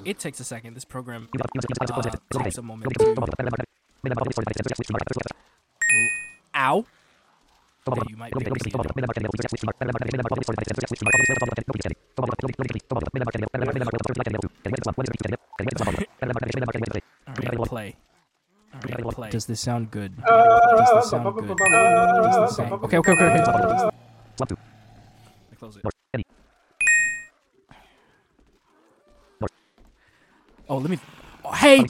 It takes a second. This program takes a moment to... Ow! Okay, you might be able to see Alright, play. Alright, play. Does this sound good? Does this sound good? Does this sound... Okay. Close it. Oh, let me... Oh, hey!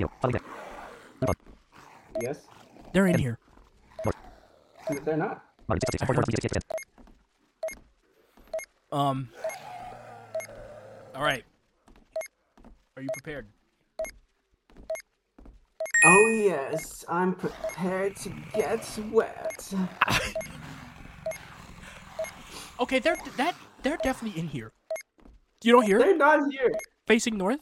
Yes? They're in here. They're not. Alright. Are you prepared? Oh yes, I'm prepared to get wet. Okay, they're definitely in here. You don't hear? They're not here. Facing north?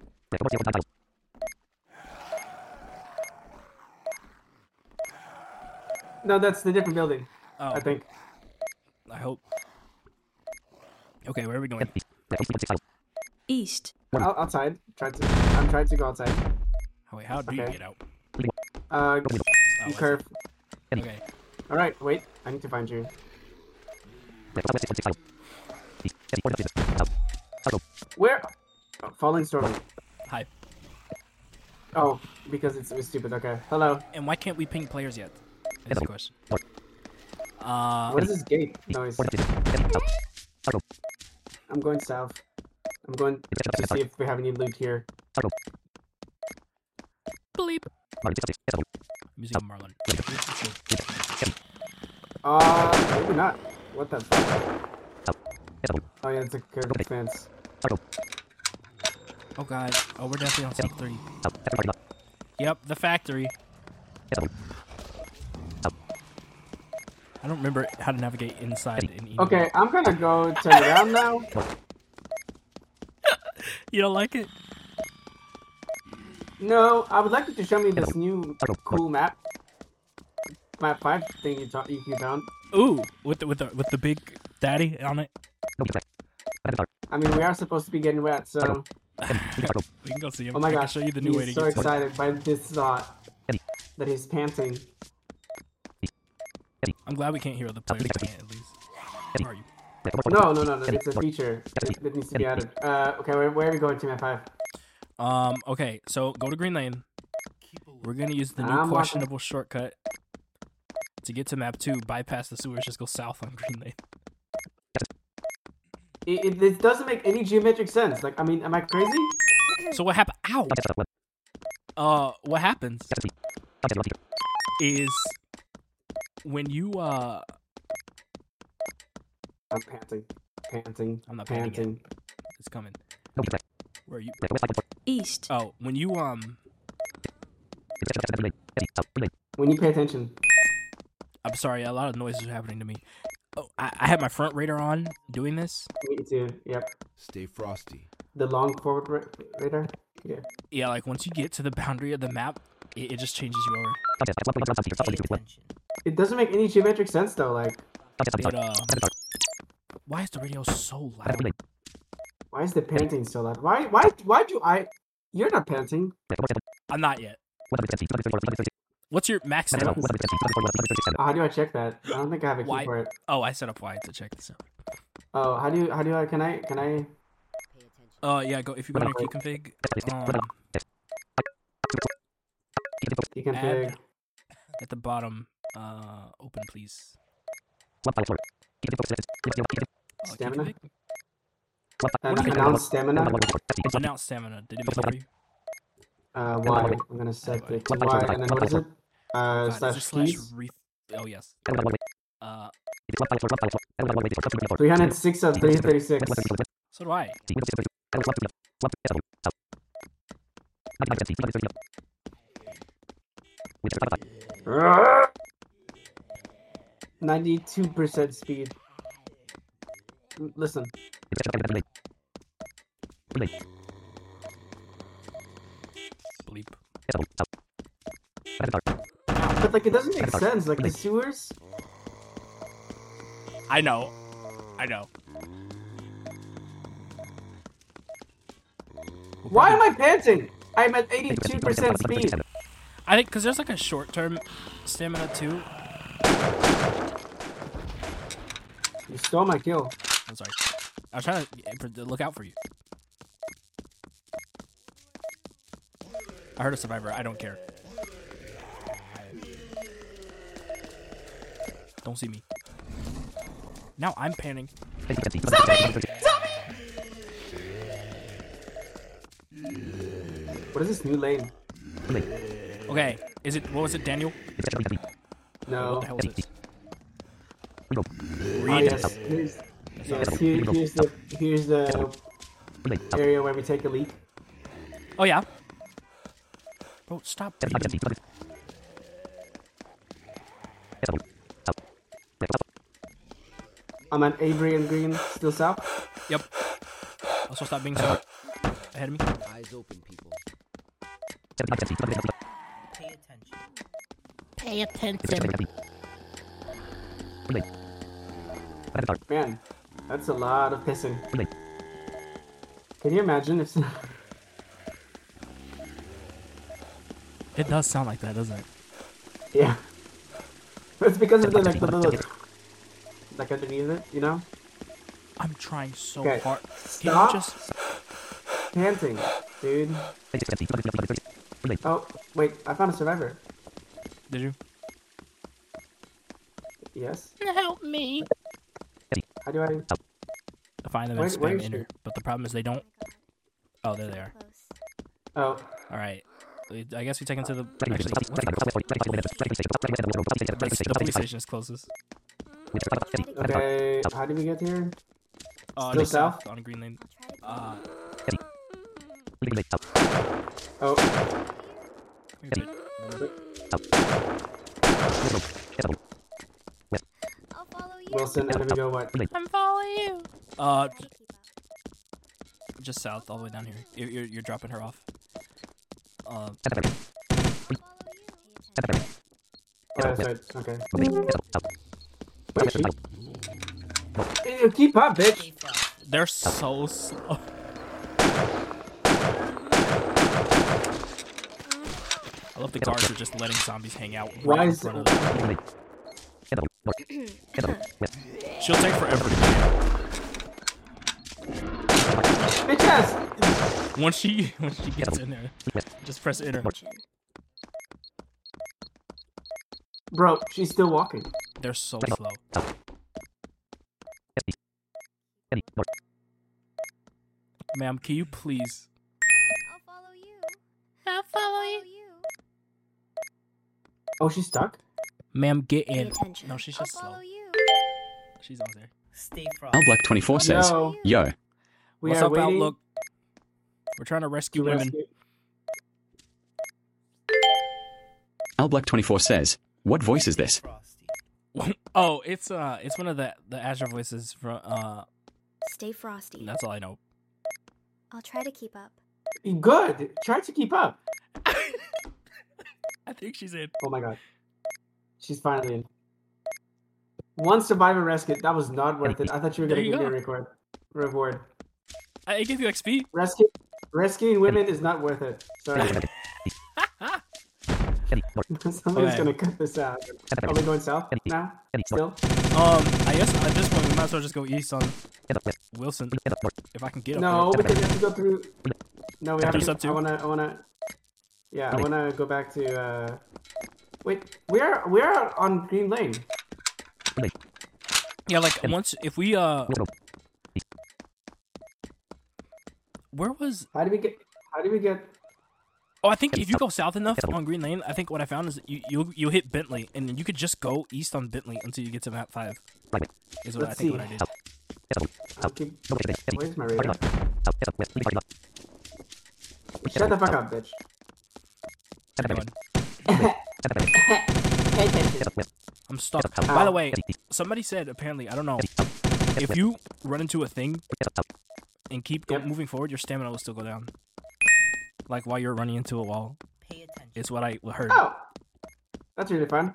No, that's the different building. Oh, I think. I hope. Okay, where are we going? East. Outside. I'm trying to go outside. Oh, wait, how do you Okay. get out? You curve. Okay. All right, wait. I need to find you. Where? Oh, Falling Storm. Hi. Oh, because it was stupid. Okay. Hello. And why can't we ping players yet? That's the question. What is this gate noise? I'm going south. I'm going to see if we have any loot here. Bleep. Music of Marlon. Maybe not. What the fuck? Oh yeah, it's a curved fence. Oh god. Oh, we're definitely on step 3. Yep, the factory. I don't remember how to navigate inside in email. Okay, I'm gonna go turn around now. You don't like it? No, I would like you to show me this new cool map. Map 5 thing you found. Ooh, with the big daddy on it. I mean, we are supposed to be getting wet, so... We can go see him. Oh my I can gosh, show you the new way to he's so get to it. excited by this thought that he's panting. I'm glad we can't hear other players playing it, at least. Where are you? No, it's a feature that needs to be added. Okay, where are we going to map 5? Okay, so go to Green Lane. We're gonna use the new I'm questionable shortcut to get to map 2, bypass the sewers, just go south on Green Lane. It doesn't make any geometric sense. Like, I mean, am I crazy? So what happened? Ow! What happens is when you I'm panting. I'm not panting. It's coming. Where are you? East. Oh, when you When you pay attention. I'm sorry, a lot of noises are happening to me. Oh, I had my front radar on doing this. Me too. Yep. Stay frosty. The long forward radar. Yeah. Yeah, like once you get to the boundary of the map, it just changes you over. Pay attention. It doesn't make any geometric sense though. Like, Why is the radio so loud? why is the panting so loud? Why do I? You're not panting. I'm not yet. What's your max settings? How do I check that? I don't think I have a key Why? for it. Oh, I set up Y to check this out. Oh, how do I? Can I? Pay attention. Yeah, if you go to your key config, You can add pick. at the bottom, open please. Key Stamina? config? Announce stamina. Announce stamina. Did it make it for you? Y. I'm gonna set it to Y, and then what is it? God, is it Slash keys. Oh yes. 306 of 336. So do I. 92% speed. Listen. Bleep. But like, it doesn't make sense. Like the sewers. I know. Why am I panting? I'm at 82% speed. I think because there's like a short-term stamina too. You stole my kill. I'm sorry. I was trying to look out for you. I heard a survivor. I don't care. Don't see me. Now I'm panning. What is this new lane? Okay, is it? What was it, Daniel? No. What the hell is it? Oh, Read. yes. Here's the area where we take a leak. Oh yeah. Bro, stop. I'm at Avery and Green, still south. Yep. Also, stop being so ahead of me. Eyes open, people. Pay attention. Man, that's a lot of pissing. Can you imagine if... It does sound like that, doesn't it? Yeah. But it's because of the, like, the little... Like underneath it, you know? I'm trying so Okay. hard. Stop. Can you just... Panting, dude. Oh, wait, I found a survivor. Did you? Yes. Help me. How do I... Find them Where- and where spam is enter. But the problem is they don't... Oh, there they are. Oh, Alright. I guess we take them to the... Actually, the police station is closest. okay. How did we get here? Still Just south? on Green Lane. Oh, I'll follow you. Wilson, and then we go what? I'm following you. Just south, all the way down here. You're dropping her off. Oh, that's right. Okay. Where is she? Ew, keep up, bitch. They're so slow. I love the guards are just letting zombies hang out Why right in is front of them. She'll take forever to get Bitch ass! in. Once she gets in there, just press enter. Bro, she's still walking. They're so slow. Ma'am, can you please? I'll follow you. I'll follow you. Oh, she's stuck? Ma'am, get Pay in. attention. No, she's I'll just slow. follow you. She's on there. Stay frosty. Alblack24 says, Yo, Yo, we What's are up, waiting Outlook? We're trying to rescue to women. rescue- Alblack24 says, What voice is this? Oh, it's one of the Azure voices from Stay frosty. that's all I know. I'll try to keep up. Good! Try to keep up. I think she's in. Oh my god. She's finally in. One survivor rescued. That was not worth it. I thought you were There gonna you give me a go. reward. I give you XP. Rescuing women is not worth it. Sorry. Somebody's Okay. gonna cut this out. Are we going south now? Still? I guess at this point we might as well just go east on Wilson if I can get up No, there. because we have to go through. No, we have Through to. sub two? I wanna. Yeah, I wanna go back to. Wait, we are on Green Lane. Yeah, like once if we where was? How do we get? Oh, I think if you go south enough on Green Lane, I think what I found is you hit Bentley, and then you could just go east on Bentley until you get to map 5. Is what Let's I think see. what I did. I'll keep. Where's my radar? Shut the fuck up, bitch. I'm stuck. By the way, somebody said apparently I don't know if you run into a thing and keep Yep. moving forward, your stamina will still go down. Like while you're running into a wall. Pay attention. Is what I heard. Oh, that's really fun.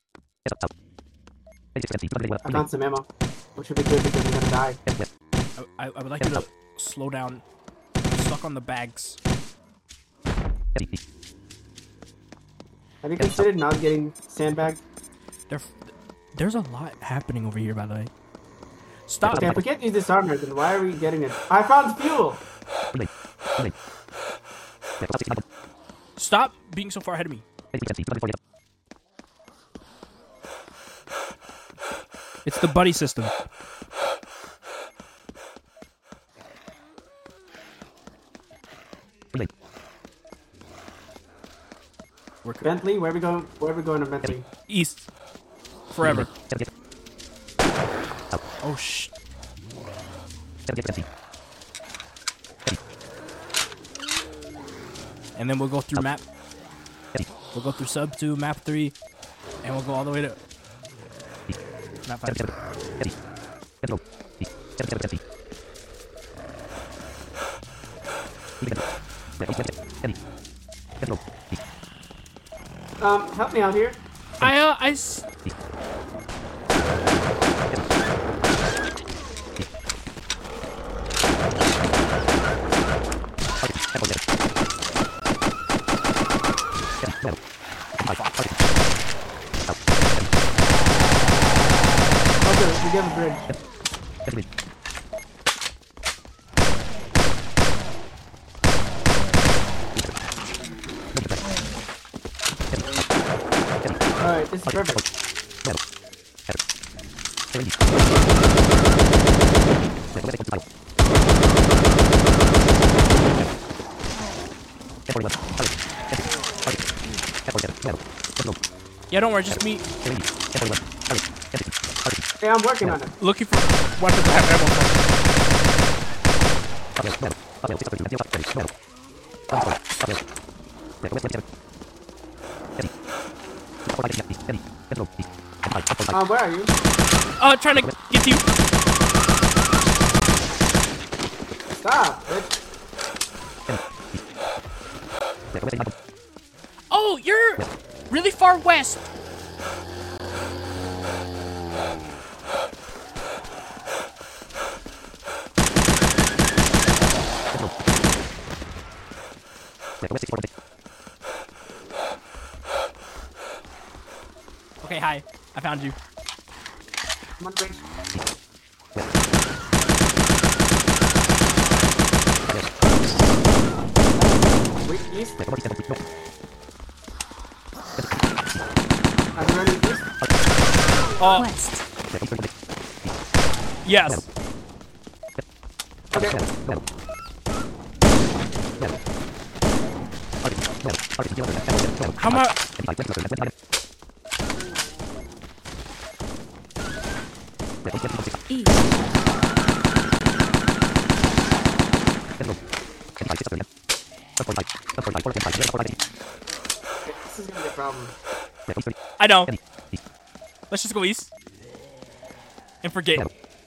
I found some ammo, which would be good because I'm gonna die. I would like you to slow down. I'm stuck on the bags. Have you considered not getting sandbagged? There's a lot happening over here, by the way. Stop. Okay, if we can't use this armor, then why are we getting it? I found fuel! Stop being so far ahead of me. It's the buddy system. Bentley, where are we going? Where are we going to Bentley? East. Forever. Oh, shh. And then we'll go through map. We'll go through sub 2, map 3, and we'll go all the way to map 5. Help me out here. Okay, we have a bridge. Alright, this is perfect. Yeah, don't worry, just me Hey, I'm working on it. looking for weapons that have Where are you? trying to get to you. Stop, bitch. Oh, you're really far west. Okay, hi. I found you. Come on, bridge. Wait, east. Are you ready, east? West. Yes. Okay. How much? East. This is gonna be a problem. I know. Let's just go east and forget.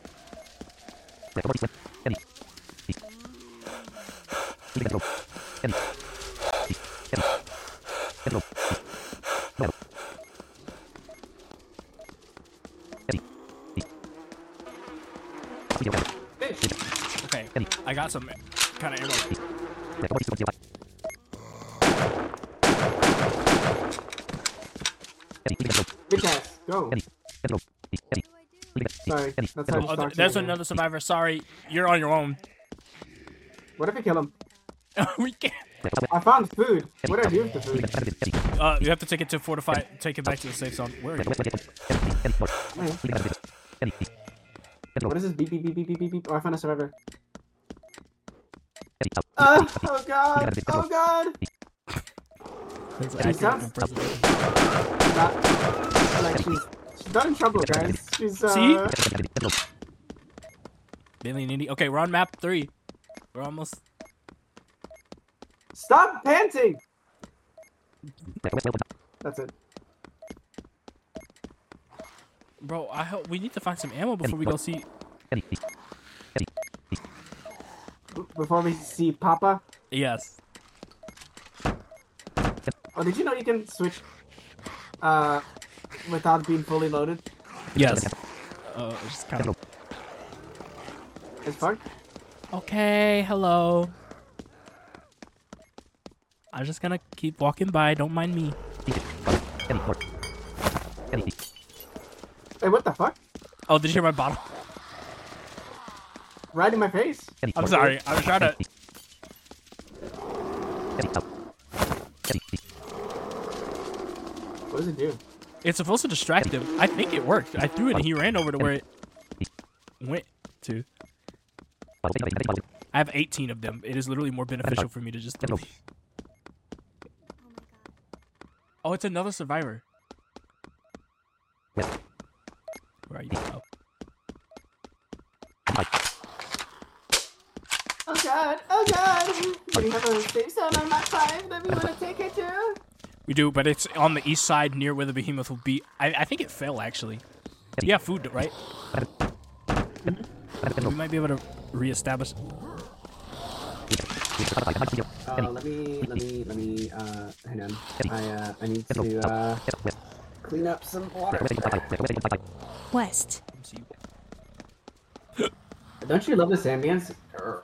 Okay, I got some kind of ammo. Bitch ass, go. Sorry, that's how you Oh, start there's shooting. another survivor. Sorry, you're on your own. What if I kill him? We can't. I found food. What do I do with the food? You have to take it to fortify. Take it back to the safe zone. Where are you? What is this? Beep, beep, beep, beep, beep, beep, beep. Oh, I found a survivor. Oh god! Oh god! It's She accurate sounds and present. not like she's not in trouble, guys. She's See? Billy and Indy. Okay, we're on map 3. We're almost. Stop panting! That's it. Bro, I hope we need to find some ammo before we go see. Before we see Papa. Yes. Oh, did you know you can switch without being fully loaded? Yes. Just kind of. It's fun. Okay, hello. I'm just gonna keep walking by. Don't mind me. Hey, what the fuck? Oh, did you hear my bottle? Right in my face. I'm sorry. I was trying to. What does it do? It's supposed to distract him. I think it worked. I threw it and he ran over to where it went to. I have 18 of them. It is literally more beneficial for me to just throw these. Oh, it's another survivor. Where are you? Oh. Oh god, oh god. Do you have a safe zone on Mach 5 that we want to take it to? We do, but it's on the east side near where the behemoth will be. I think it fell, actually. You have food, right? We might be able to reestablish. Let me, hang on. I need to, clean up some water. West. Don't you love this ambience?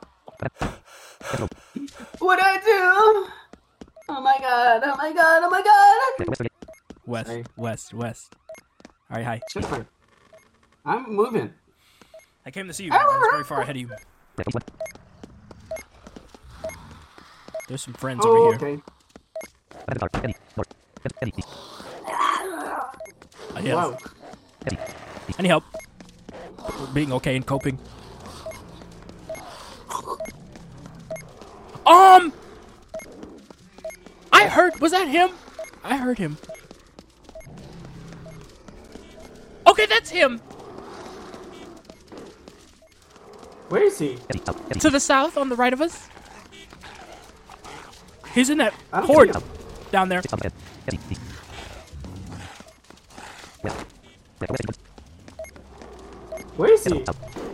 What'd I do? Oh my god, oh my god, oh my god! West, Sorry. west. Alright, hi. Shut up. I'm moving. I came to see you. Man. I was very far ahead of you. There's some friends over here. Okay. Yes. Wow. Any help? Being okay and coping. I heard. Was that him? I heard him. Okay, that's him. Where is he? To the south, on the right of us. He's in that I don't horde see him. down there. Where is he?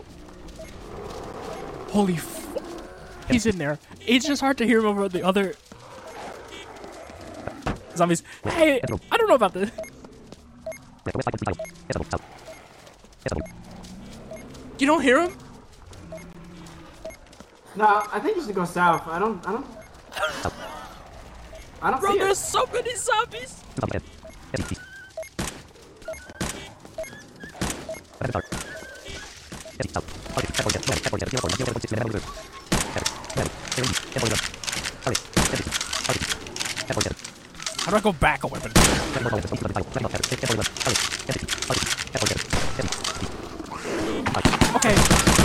Holy f... He's in there. It's just hard to hear him over the other... zombies. Hey, I don't know about this. You don't hear him? No, I think you should go south. I don't Bro, see there's it. so many zombies. How do I go back a weapon? Okay.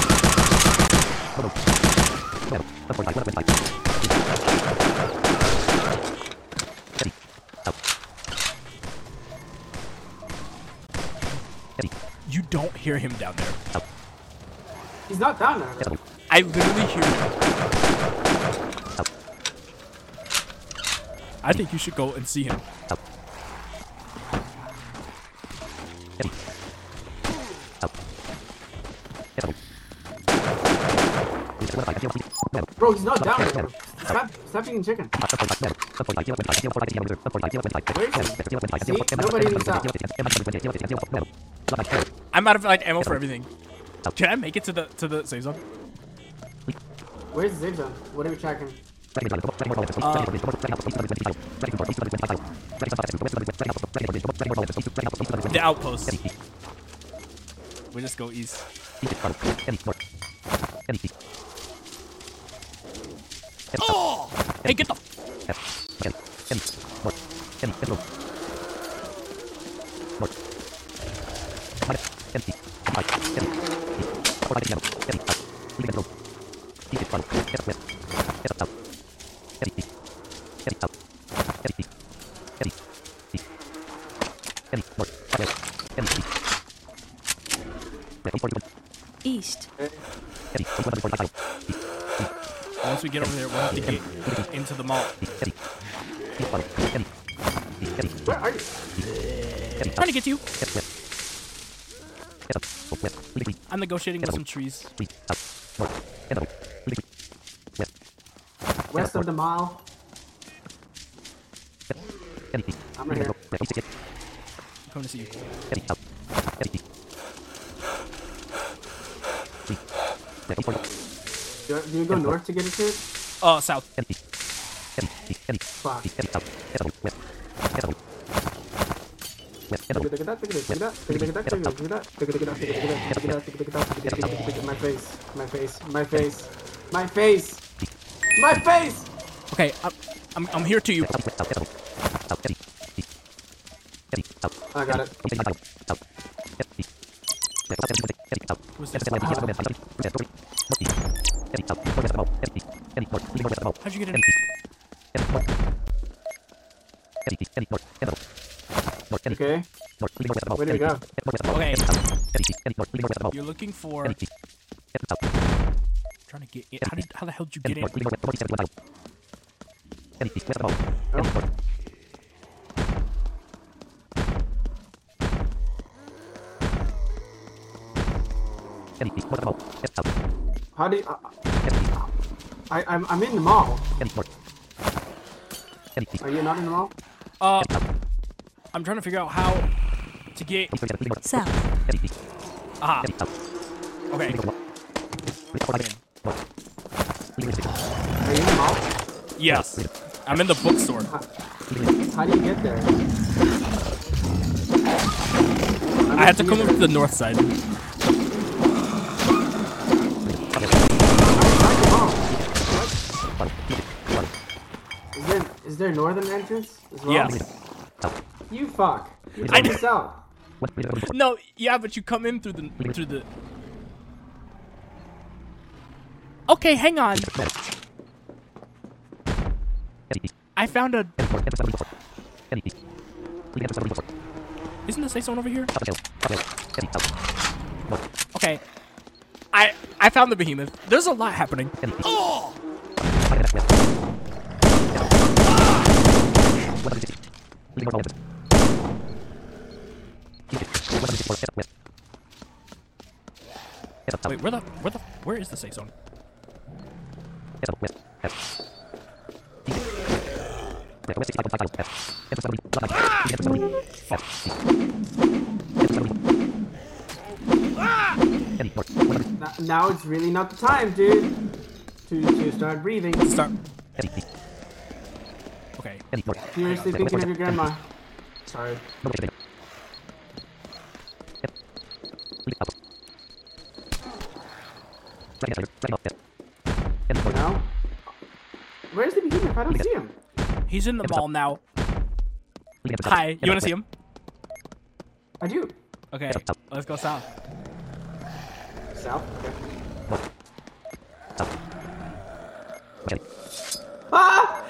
You don't hear him down there. He's not down there. I literally hear him. I think you should go and see him. Bro, he's not down there. Stop eating chicken. Where is he? See? Nobody in the south. I'm out of like ammo for everything. Can I make it to the safe zone? Where's the safe zone? What are we tracking? The outpost. We just go east. Oh! Hey, get the... East. Once we get over there, we'll have to get into the mall. Where are you? Trying to get to you. I'm negotiating with some trees. West of the mall. I'm right here. I'm coming to see you. Do Do you go north to get it to? South. Fuck. My face. My face. My face. My face. My face. Okay, I'm here to you. I got it. Who's this? How'd you get in? Okay. Where did we go? Okay. You're looking for. Trying to get in. How the hell did you get in? Oh. How do you... I'm in the mall. Are you not in the mall? I'm trying to figure out how to get. South. Aha. Okay. Are you in the mall? Yes. I'm in the bookstore. How do you get there? I had to come up to the north side. Is there northern entrance as well? Yes. You fuck. You told me south. No, yeah, but you come in through the. Okay, hang on. I found a. Isn't the safe zone over here? Okay. I found the behemoth. There's a lot happening. Oh! Wait, where is the safe zone? Now it's really not the time, dude, to start breathing. Start. Okay. Seriously thinking of your grandma. Sorry. Now? Where's the behemoth? I don't see him. He's in the mall now. Hi, you wanna see him? I do. Okay, let's go south. South? Okay. Ah!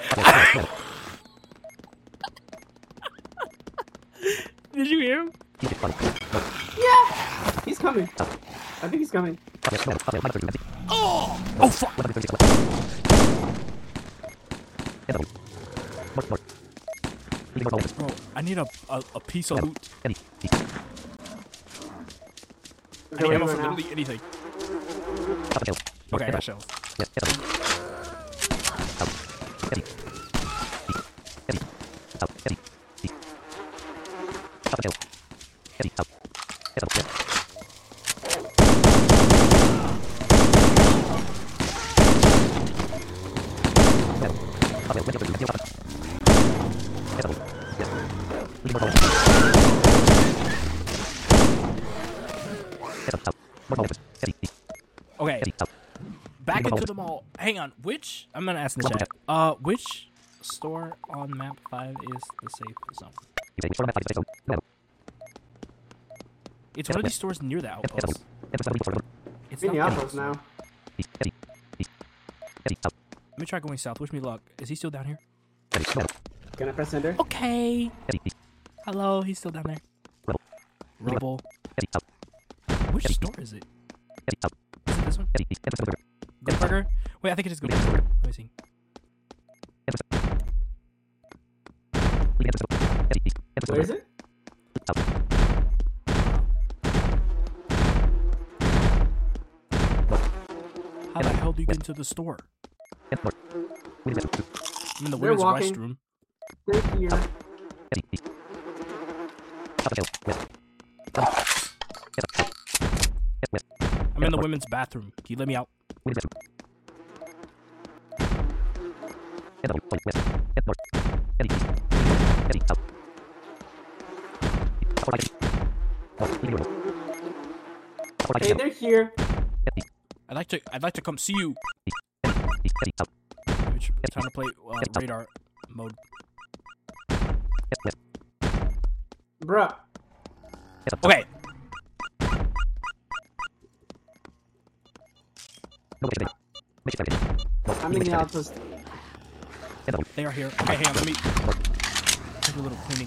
Did you hear him? Yeah! He's coming. I think he's coming. Oh! Oh, fuck! Bro, I need a piece of loot. I need ammo for literally anything. Okay, I got shells. Okay. Back into the mall. Hang on. Which? I'm gonna ask in the chat. Which store on map 5 is the safe zone? It's one of these stores near the outpost. It's In the not outpost now. Let me try going south. Wish me luck. Is he still down here? Can I press enter? Okay. Hello, he's still down there. Rubble. Which store is it? Is it this one? Good Burger? Wait, I think it is Good Burger. Let me see. Where is it? How the hell do you get into the store? I'm in the They're women's walking. restroom. They're here. I'm in the women's bathroom. Can you let me out? Hey, they're here. I'd like to come see you. Time to play radar mode. Bruh. Okay. I'm in the outpost. They are here. Okay, hang on. Let me do a little cleaning.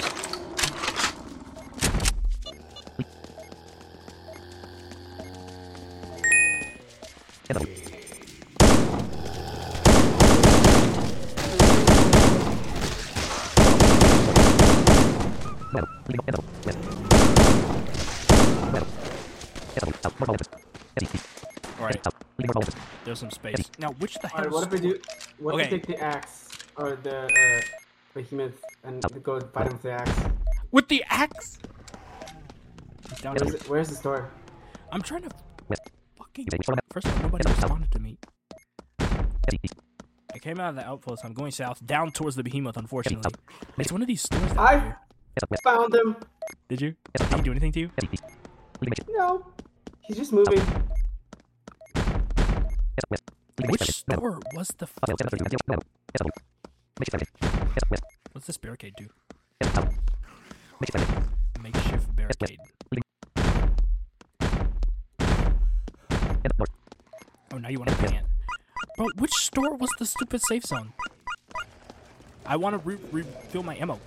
Alright. There's some space. Now, which the hell? Alright, what if we do? What if Okay. we take the axe or the behemoth and go fight him with the axe? With the axe? He's down here. Where's the store? I'm trying to fucking. First of all, nobody responded to me. I came out of the outpost. I'm going south, down towards the behemoth. Unfortunately, it's one of these stores. That I here. found him. Did you? Did he do anything to you? No, he's just moving. Which store was the? What's this barricade do? Makeshift barricade. Oh, now you want to ban. Bro, which store was the stupid safe zone? I want to refill my ammo.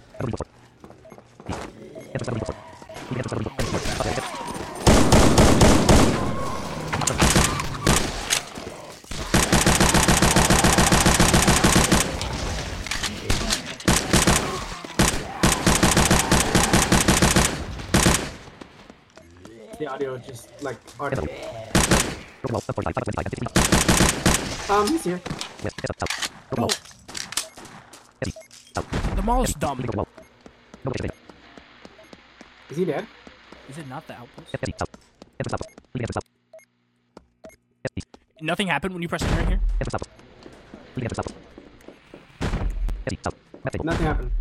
The audio just like audio. He's here. Bro, the mall is dumb. Is he dead? Is it not the outpost? Nothing happened when you pressed enter here? Nothing happened.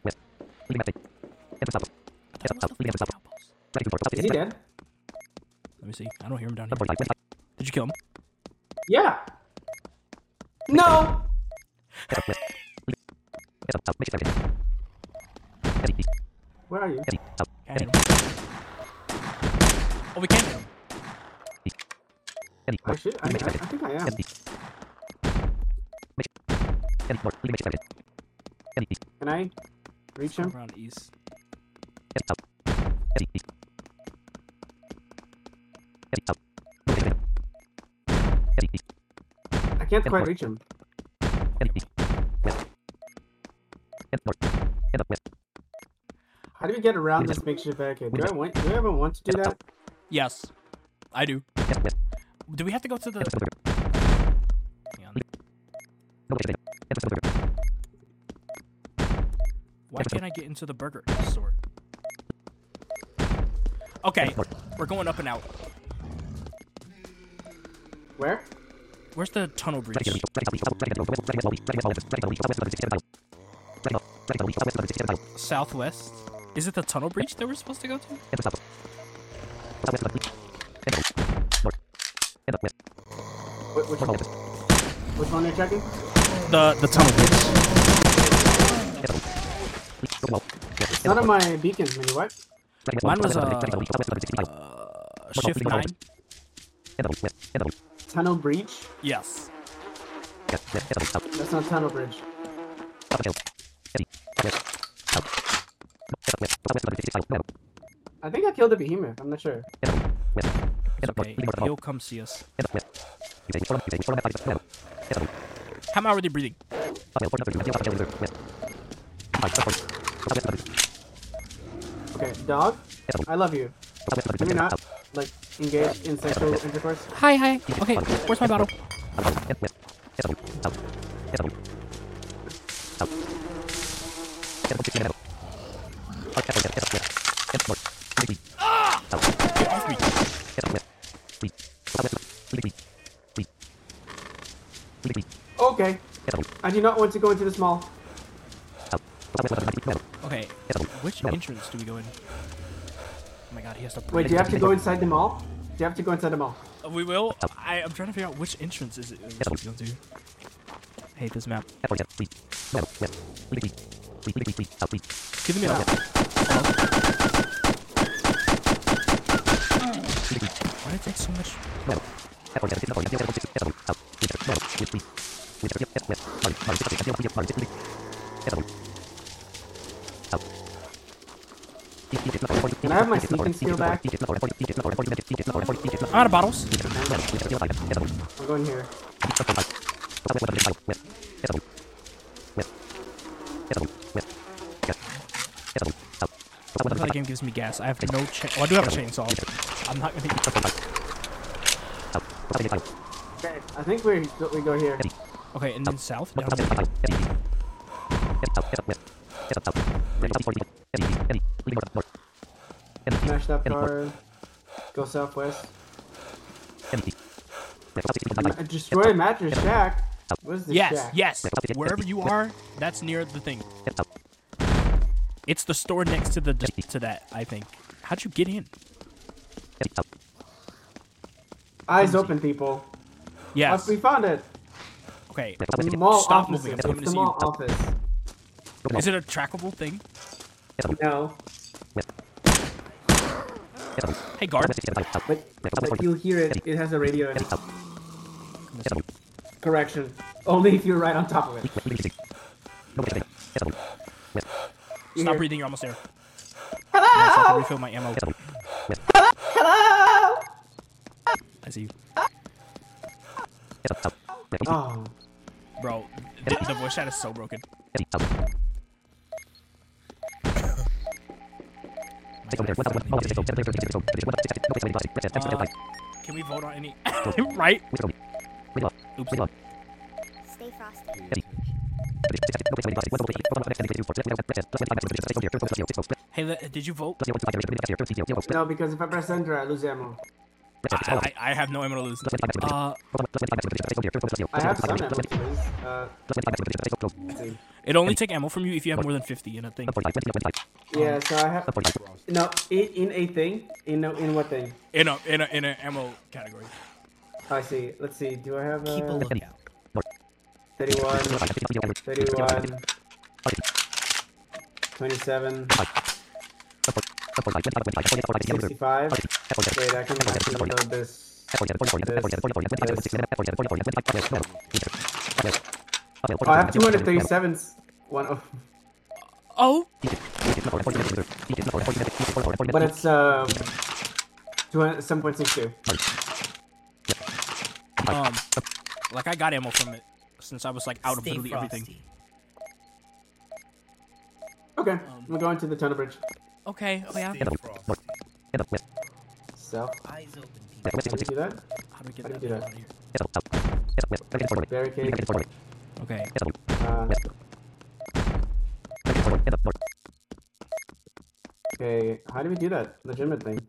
Is he dead? Let me see. I don't hear him down here. Did you kill him? Yeah. No. Where are you? Can't hit him. Oh, we can't hit him. I should. I think I am. Can I reach him? Around east. I can't quite reach him. How do we get around this makeshift barricade? Do I ever want to do that? Yes, I do. Do we have to go to the? Hang on. Why can't I get into the burger store? Okay, we're going up and out. Where? Where's the tunnel breach? Southwest. Is it the tunnel breach that we're supposed to go to? Which one are you checking? The tunnel breach. It's not on my beacon menu. What? Mine was shift 9. Tunnel breach? Yes. That's not tunnel bridge. I think I killed the behemoth. I'm not sure. It's okay. He'll come see us. How am I already breathing? Okay, dog. I love you. Can we not like engage in sexual intercourse? Hi. Okay, where's my bottle? Get off me. Okay. I do not want to go into this mall. Okay, which entrance do we go in? Oh my god, he has to. Wait, do you have to go inside the mall? Do you have to go inside the mall? We will. I'm trying to figure out which entrance is it we go to. I hate this map. Give me a map. Why did it take so much? Can I have my sneaking skill back? I'm out of bottles. I'm going here. That game gives me gas. I have no chain. Well, I do have a chainsaw. I'm not gonna. Okay, I think we go here. Okay, and then south. Down. Smash that car. Go southwest. Destroy Mattress Shack. What is this Yes, shack? yes. Wherever you are, that's near the thing. It's the store next to the to that. I think. How'd you get in? Eyes open, people. Yes. We found it. Okay. The mall Stop office. moving. I'm It's coming to the see mall you. office. Is it a trackable thing? No. Hey, guard. But you'll hear it. It has a radio in it. Correction. Only if you're right on top of it. You Stop hear- breathing. You're almost there. Hello! So I can refill my ammo. Hello! I see you. Oh. Bro, the voice chat is so broken. Can we vote on any? Right? Oops. Stay frosty. Hey, did you vote? No, because if I press enter, I lose ammo. I have no ammo to lose. I have some ammo to lose. Let's see. It only take ammo from you if you have more than 50 in a thing. Yeah, so I have... No, in a thing? In what thing? In a ammo category. I see. Let's see. Do I have Keep a lookout. 31, 31, 27, 65. Wait, I can reload this. Oh, I have 237s. One of... Oh, But it's 7.62. like I got ammo from it since I was like out of Stay literally everything. frosty. Okay, we're going to the tunnel bridge. Okay, oh yeah. So, Eyes open, people. how do you do that? How do we get How do that you do out that? of here? Barricade. Okay. Okay, how do we do that? Legitimate thing.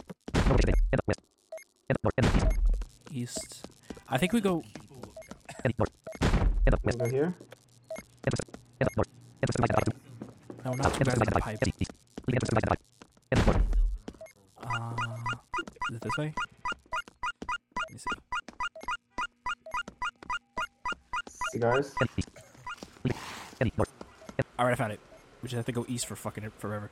East. I think we go. We go here. No, not too bad. Like the pipe. Is it this way? Let me see. Cigars. Alright, I found it. We just have to go east for fucking it forever.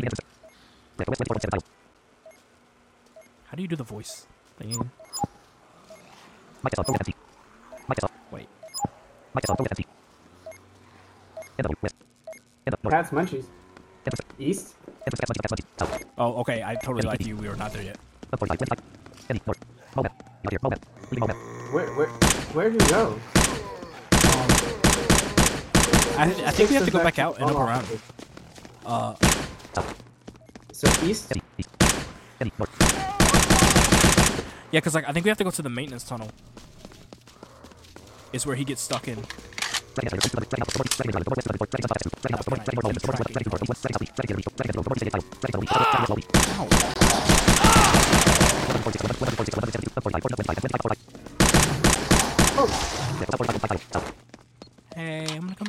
How do you do the voice thing? Wait. Pat's Munchies. East? Oh, okay. I totally lied to you. We were not there yet. Where do you go? I think we have to go back out and up around. So east? Yeah, because like I think we have to go to the maintenance tunnel. Is where he gets stuck in.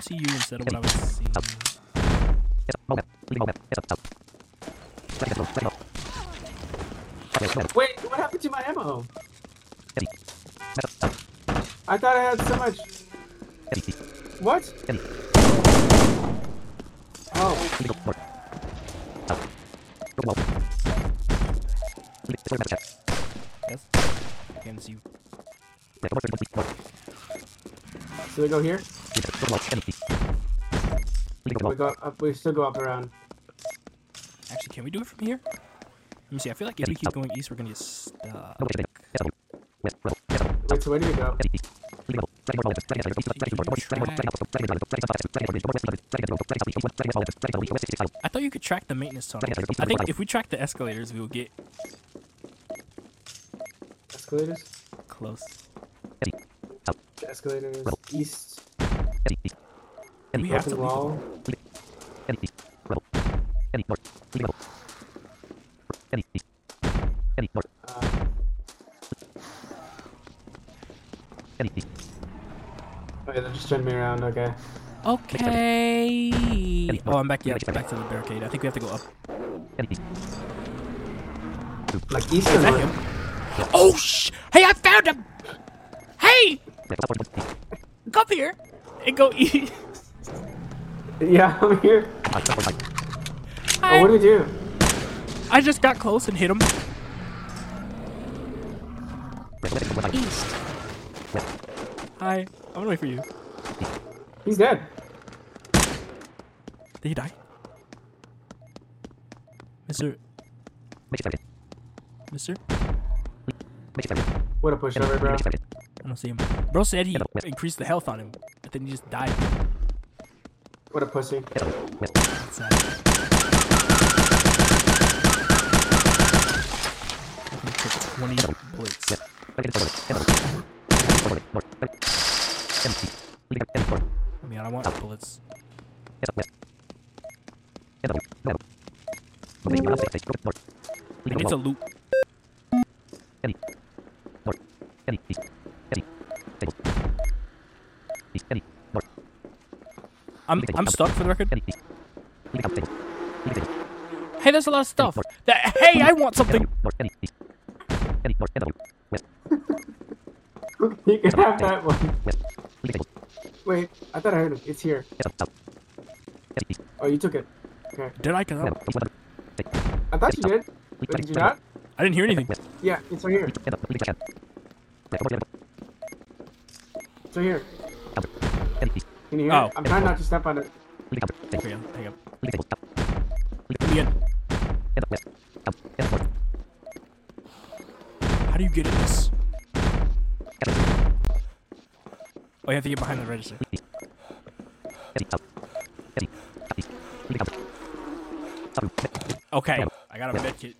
see you instead of what I was seeing. Wait, what happened to my ammo? I thought I had so much. What? Oh. Yes. Can't see you. So we go here? We go up, we still go up around. Actually, can we do it from here? Let me see. I feel like if we keep going east, we're gonna get stuck. Wait, so where do we go? I thought you could track the maintenance tunnel. I think if we track the escalators, we will get Escalators? close. Escalators. East. Do we have to Open leave? wall. Okay, they're just turning me around, okay. Okay. Oh, I'm back. Yeah, back to the barricade. I think we have to go up. Like east or Is that north? him? Oh Hey, I found him! Hey! Come here and go east. Yeah, I'm here. Hi. Oh, what do we do? I just got close and hit him. East. Hi. I'm gonna wait for you. He's dead. Did he die? Mister? What a pushover, bro. I don't see him. Bro said he increased the health on him, but then he just died. What a pussy. That's sad. I took 20 bullets. I mean, I want bullets. I need to loot. I'm stuck for the record. Hey, there's a lot of stuff. Hey, I want something. You can have that one. Wait, I thought I heard it. It's here. Oh, you took it. Okay. Did I? Cause I thought you did. But did you not? I didn't hear anything. Yeah, it's right here. It's right here. Can you hear Oh. it? I'm trying not to step on it. Hang on. Let me in. How do you get in this? Oh, you have to get behind the register. Okay, I got a med kit.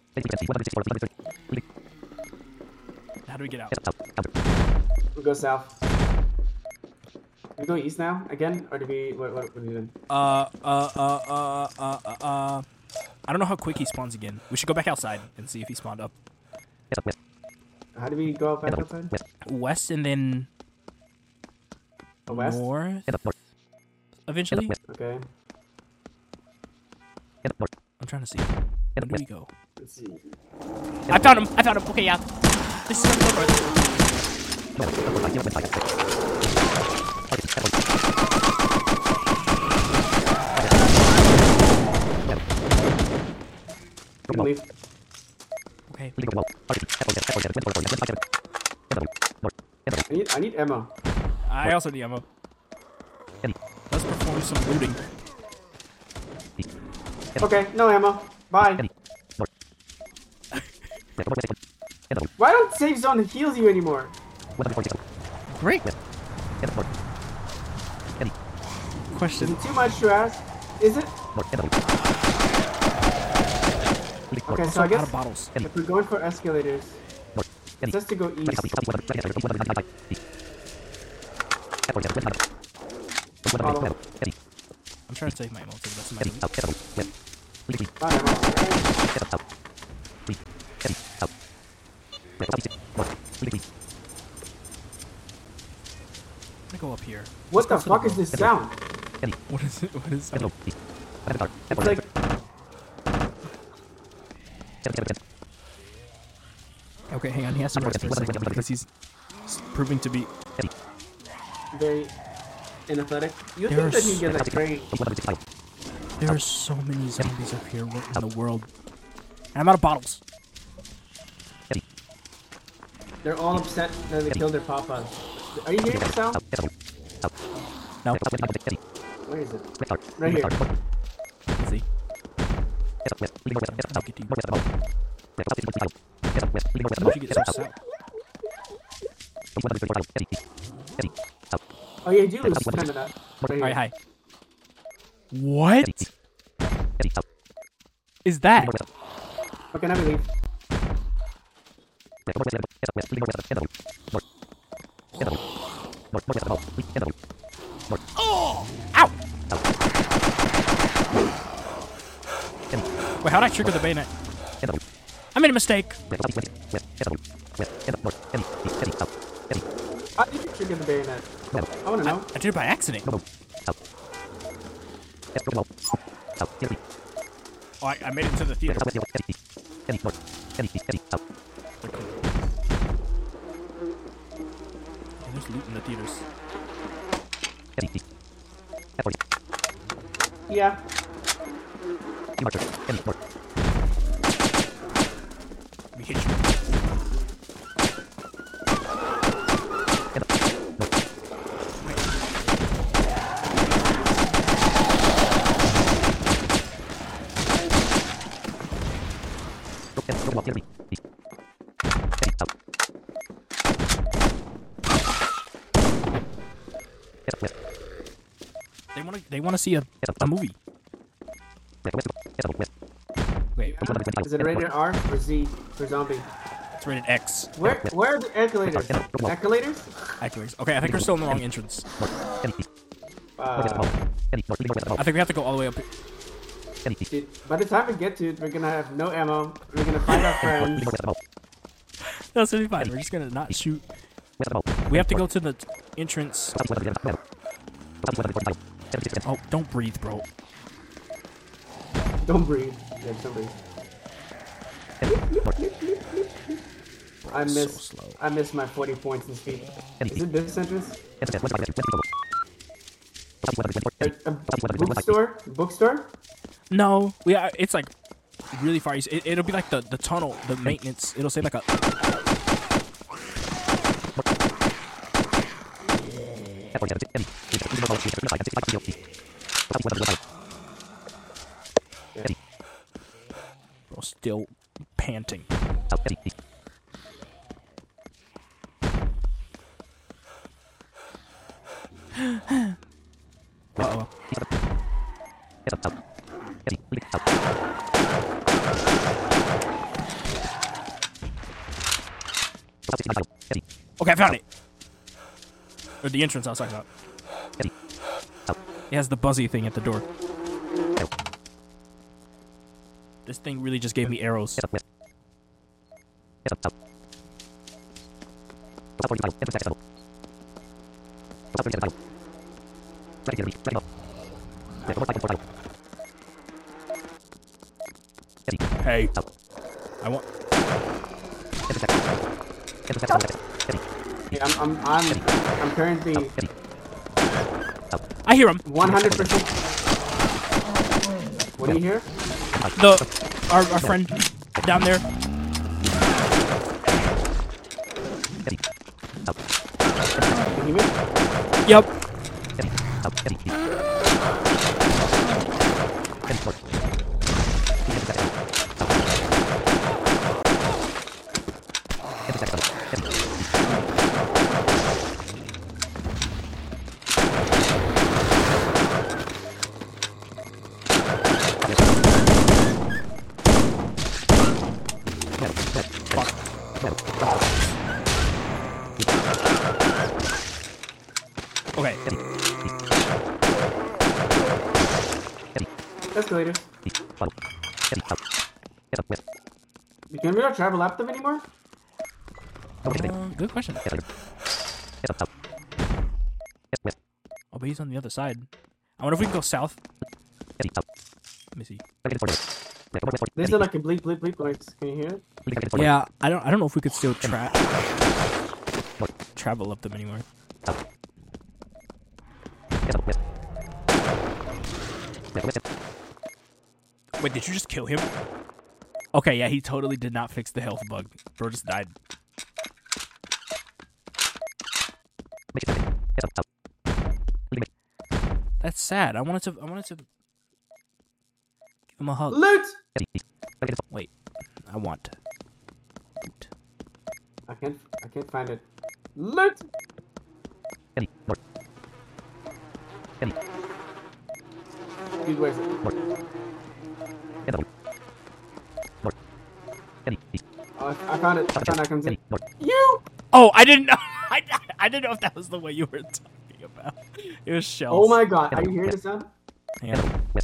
How do we get out? We'll go south. Are we going east now? Again? Or do we... What are we doing? I don't know how quick he spawns again. We should go back outside and see if he spawned up. How do we go back outside? West and then West? north. Eventually. Okay. I'm trying to see. Where do we go? Let's see. I found him. Okay, yeah. This is so north. We can leave. Okay. I need ammo. I also need ammo. Let's perform some looting. Okay, no ammo. Bye. Why don't save zone heals you anymore? Great. Is Question. it too much to ask? Is it? Okay, so I Out of guess bottles. if we're going for escalators, it says to go east. Bottle. I'm trying to save my ammo to the best of my ability. Found ammo. I'm gonna go up here. What the Let's go to fuck is this sound? What is it? What is it? It's like Okay, hang on. He has to rest for a second because he's proving to be. very inathletic. You There think are that he gets like great? There are so many zombies up here. What in the world? And I'm out of bottles. They're all upset that they killed their papa. Are you hearing the sound? No. Where is it? Right here. Let's see. How'd you get so sad? Oh yeah, you do lose time of that. Right here. Alright, hi. What is that? Okay, now we leave. Oh! Ow! Wait, how'd I trigger the bayonet? I made a mistake. How did you trigger the bayonet? I wanna know. I did it by accident. Oh, I made it to the theater. Oh, there's loot in the theaters. Yeah. We hit you. They wanna see a movie. Wait, Is it rated R or Z for zombie? it's rated X. Where are the escalators? Escalators? Actors. Okay, I think we're still in the wrong entrance. Uh, I think we have to go all the way up. dude, by the time we get to it, we're gonna have no ammo. We're gonna find our friends. That's gonna be fine. We're just gonna not shoot. We have to go to the entrance. Oh, don't breathe, bro. Don't breathe. Yeah, don't breathe. So slow. I missed my 40 points in speed. Is it this entrance? A bookstore? Bookstore? No, it's like really far east. It'll be like the tunnel, the maintenance. It'll say like a. Bro, still panting. Uh-oh. Okay, I found it. Or the entrance I was talking about. It has the buzzy thing at the door. This thing really just gave me arrows. Hey, I want. Yeah, I'm currently I hear him. 100%. What do you hear? Our friend down there. Can you hear me? Yep. Okay. Escalators. Can we not travel up them anymore? Good question. Oh, but he's on the other side. I wonder if we can go south. Let me see. There's like a bleep bleep bleep noise. Can you hear it? Yeah, I don't know if we could still travel up them anymore. Wait, did you just kill him? Okay, yeah, he totally did not fix the health bug. Bro just died. That's sad. I wanted to give him a hug. Loot! Wait, I want loot. I can't find it. Loot! Dude, where's it? Oh, I found it. I can see. You! Oh, I didn't know. I didn't know if that was the way you were talking about. It was shells. Oh my god, are you hearing the sound? Yeah.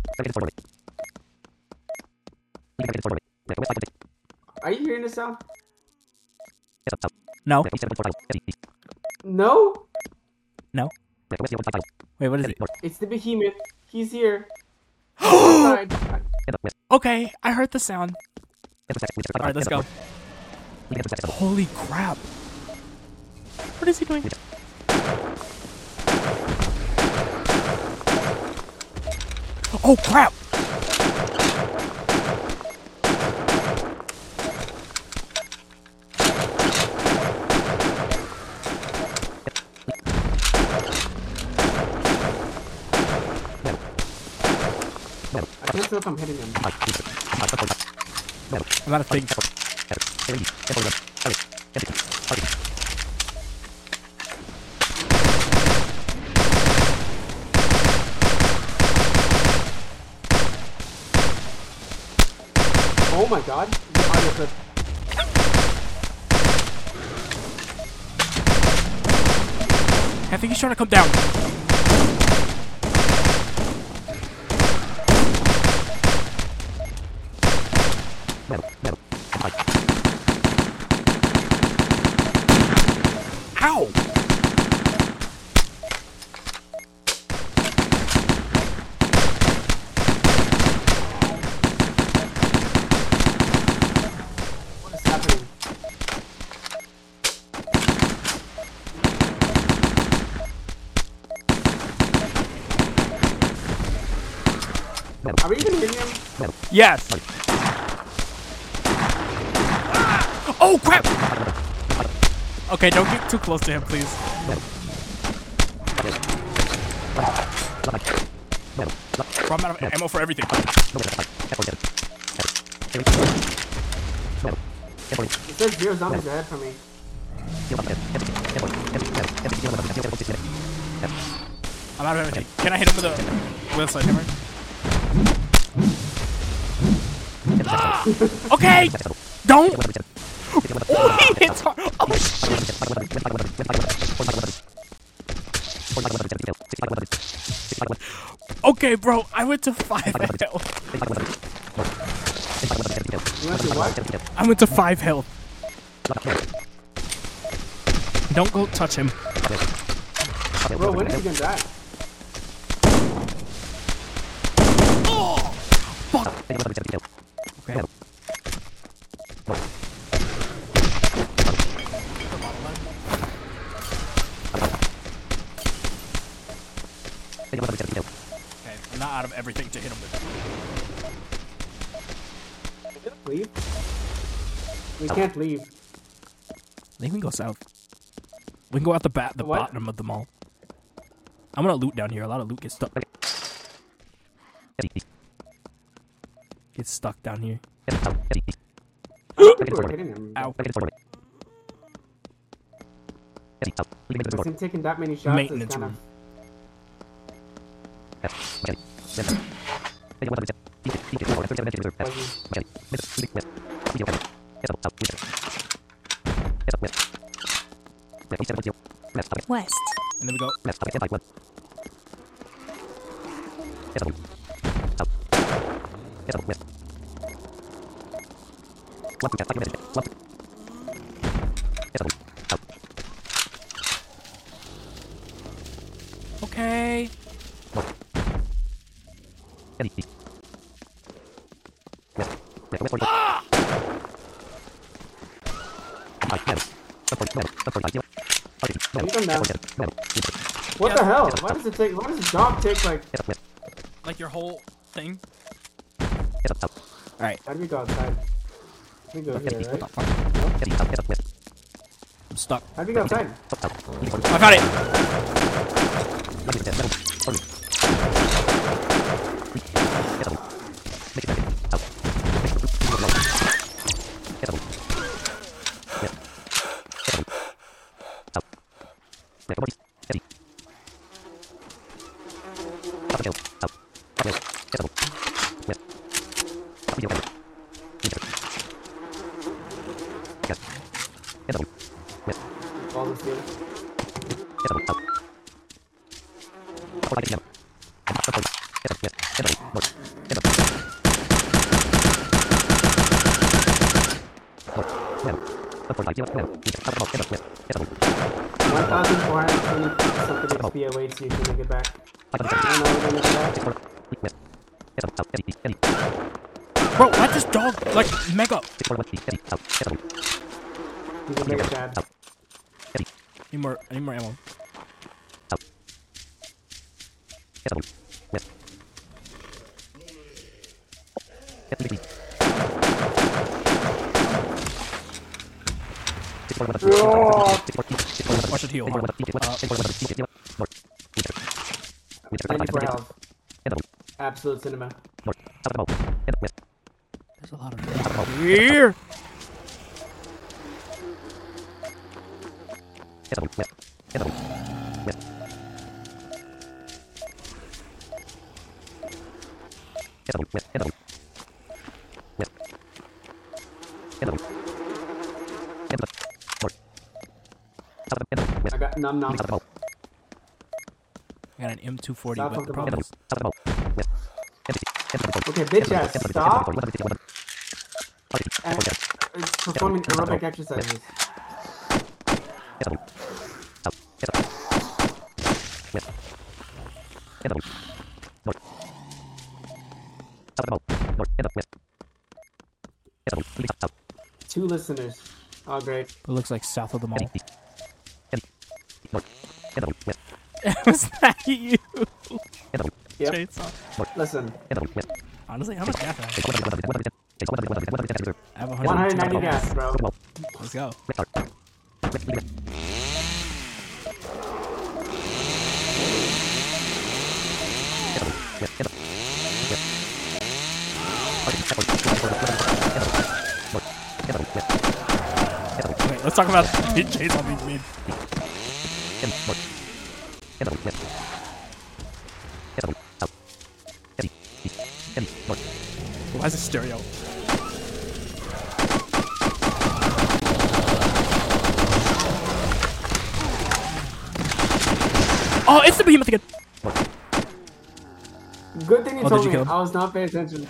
Are you hearing the sound? No. No? No. Wait, what is it? It's the behemoth. He's here. Outside. Okay, I heard the sound. Alright, let's go. Holy crap. What is he doing? Oh crap! I can't tell if I'm hitting him. I'm out of things. Oh my god. The audio clip. I think he's trying to come down. Ow! What is happening? Are we even hitting him? Yes! Oh crap! Okay, don't get too close to him, please. Bro, I'm out of ammo for everything. It says 0 zombies ahead from me. I'm out of everything. Can I hit him with a sledgehammer? Okay! Don't! Oh, he hits hard! Oh, shit! Okay, bro, I went to 5 health. You went to what? I went to 5 health. Don't go touch him. Bro, when is he gonna die? Oh! Fuck! Okay. Okay, I'm not out of everything to hit him with. Leave? We can't leave. I think we can go south. We can go out the What? bottom of the mall. I'm gonna loot down here. A lot of loot gets stuck. Gets stuck down here. People are hitting him. Ow. With him taking that many shots Maintenance is kind room. West. And then we go. Okay. You come down. What the hell? Why does it take? Why does the dog take Like your whole thing? How do we go outside? We go here, right? I'm stuck. How do we go outside? I found it! All the steel. $1,420 something XP awaits you to make it back. I don't know we're gonna make it back. Bro, why this dog like mega? He's a mega chad. I need more ammo. Watch it heal. 94 health. Absolute cinema. There's a lot of them here. I got num num. I got an M240, Stop but the fucking problem is Okay, bitch ass, stop. And performing aerobic exercises. Two listeners. Oh, great. it looks like south of the mall. Was that you? Yep. Chainsaw. Listen, Honestly, how much gas do I have? I have 190 gas, bro. Let's go. Wait, let's talk about Chainsaw being mid. Why is it stereo? Oh, it's the behemoth again. Good thing you Oh, told did you me. kill him? I was not paying attention.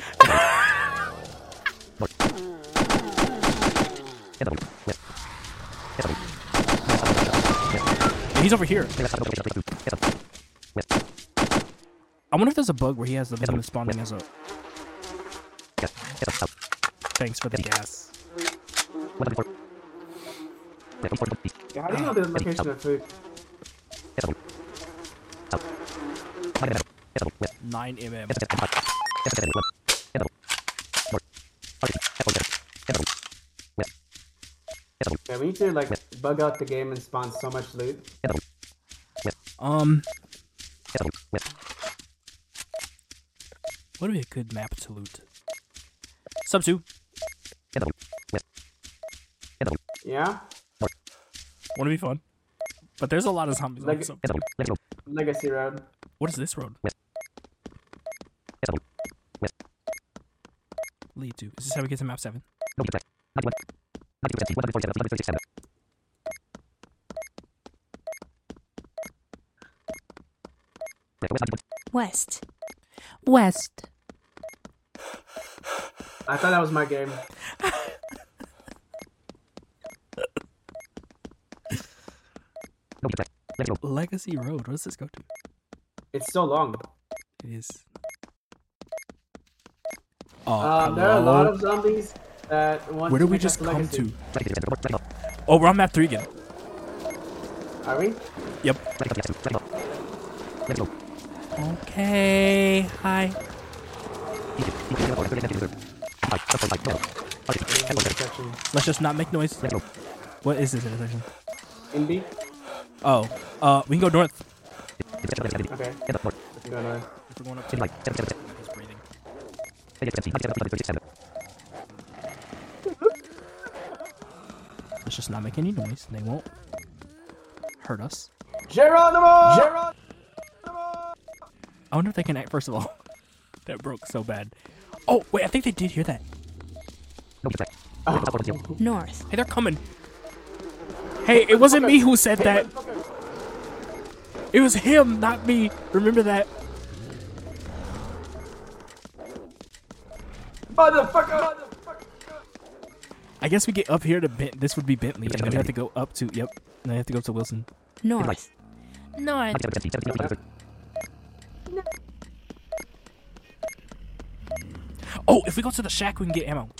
He's over here. I wonder if there's a bug where he has the behemoth spawning as a. Thanks for the gas. How do you know the location of food? 9 mm. Yeah, we need to like bug out the game and spawn so much loot. What would be a good map to loot? Sub 2. Yeah? Wouldn't it be fun? But there's a lot of zombies on Sub 2. Legacy Road. What is this road? Lead to. Is this how we get to map 7? West. West. I thought that was my game. Legacy Road. What does this go to? It's so long. It is. There are a lot of zombies that want Where to did we make just us come legacy. to? Oh, we're on map 3 again. Are we? Yep. Okay. Hi. Let's just not make noise. What is this intersection? In B? Oh, we can go north. Okay. Let's go north. If we're going up to he's breathing. Let's just not make any noise. They won't hurt us. Geronimo! I wonder if they can act. First of all, that broke so bad. Oh wait, I think they did hear that. North. Hey, they're coming. Hey, it wasn't me who said that. It was him, not me. Remember that. Motherfucker! I guess we get up here to this would be Bentley, and then we have to go up to and then I have to go up to Wilson. North. North. Oh, if we go to the shack, we can get ammo.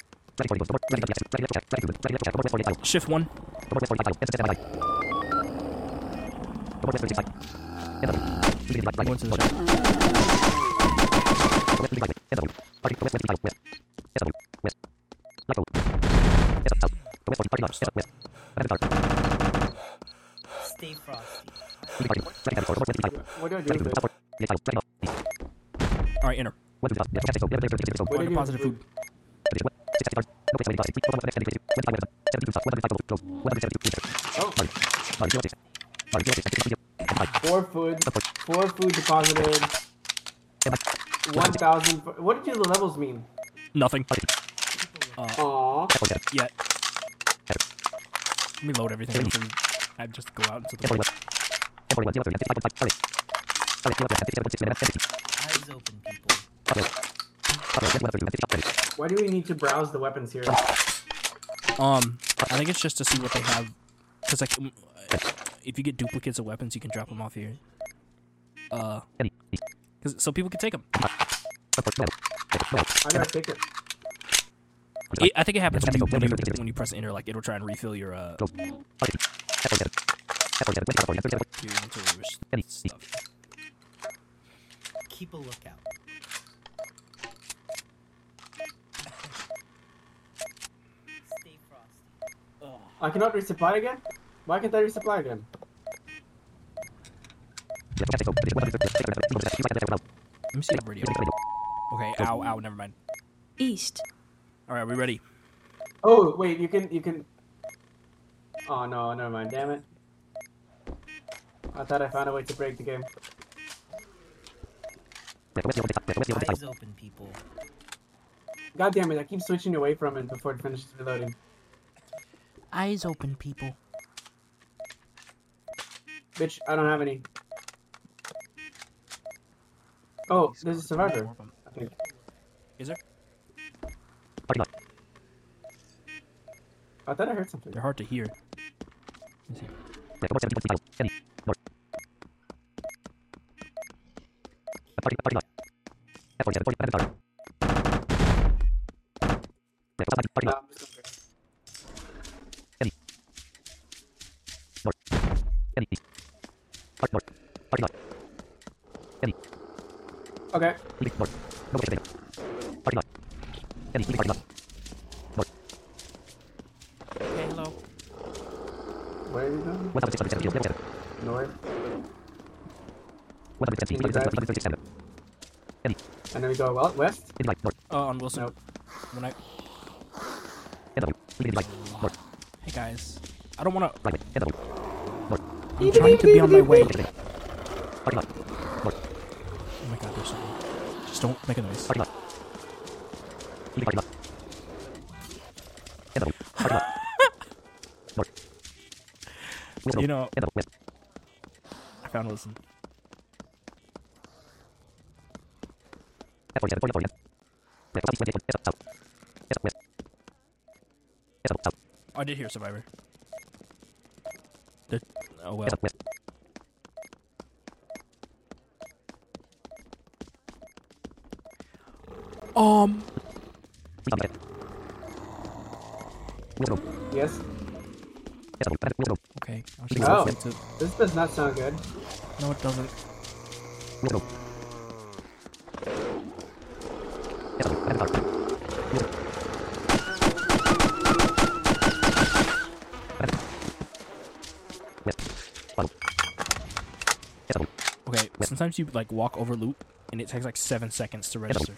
Shift 1. Going to the shack. Stay frosty. What do I do with it? Alright, enter. What do I do Positive with food. Four food deposited. 1,000. What did the levels mean? Nothing. Aww. Yet. Let me load everything up and I just go out into the world. Eyes open, people. Why do we need to browse the weapons here? I think it's just to see what they have. Cause like, if you get duplicates of weapons, you can drop them off here. So people can take them. How do I take it? I think it happens when you press enter. Like it'll try and refill your inventory with stuff. Keep a lookout. Stay frosty. I cannot resupply again? Why can't I resupply again? Let me see the radio. Okay, ow, never mind. East. Alright, we ready? Oh, wait, you can... Oh, no, never mind, damn it. I thought I found a way to break the game. Eyes open, people. God damn it, I keep switching away from it before it finishes reloading. Eyes open, people. Bitch, I don't have any. Oh, there's a survivor, I think. Is there? I thought I heard something. They're hard to hear. Let me see. No, I'm just gonna okay. Okay, hello. Where are you going? North. And then we go west? On Wilson. Nope. When Hey guys, I don't wanna. I'm trying to be on my way. Oh my god, there's something. Just don't make a noise. You know, I found Wilson. I did hear Survivor. Oh well. Yes. Okay. I'll just Oh. listen to. This does not sound good. No, it doesn't. Okay, sometimes you like walk over loot and it takes like 7 seconds to register.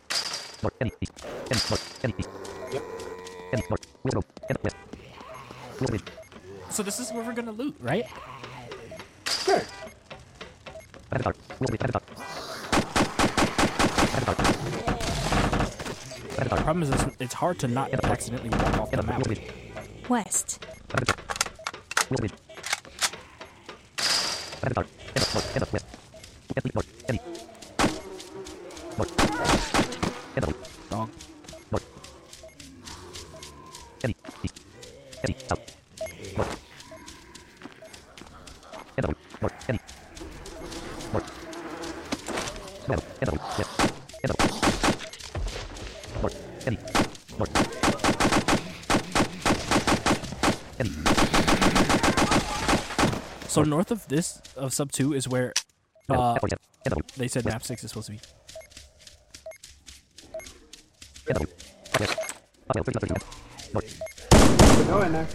So this is where we're gonna loot, right? Sure. The problem is it's hard to not accidentally walk off the map. West. Dog. So north of this, of sub 2, is where they said map 6 is supposed to be. We're going there.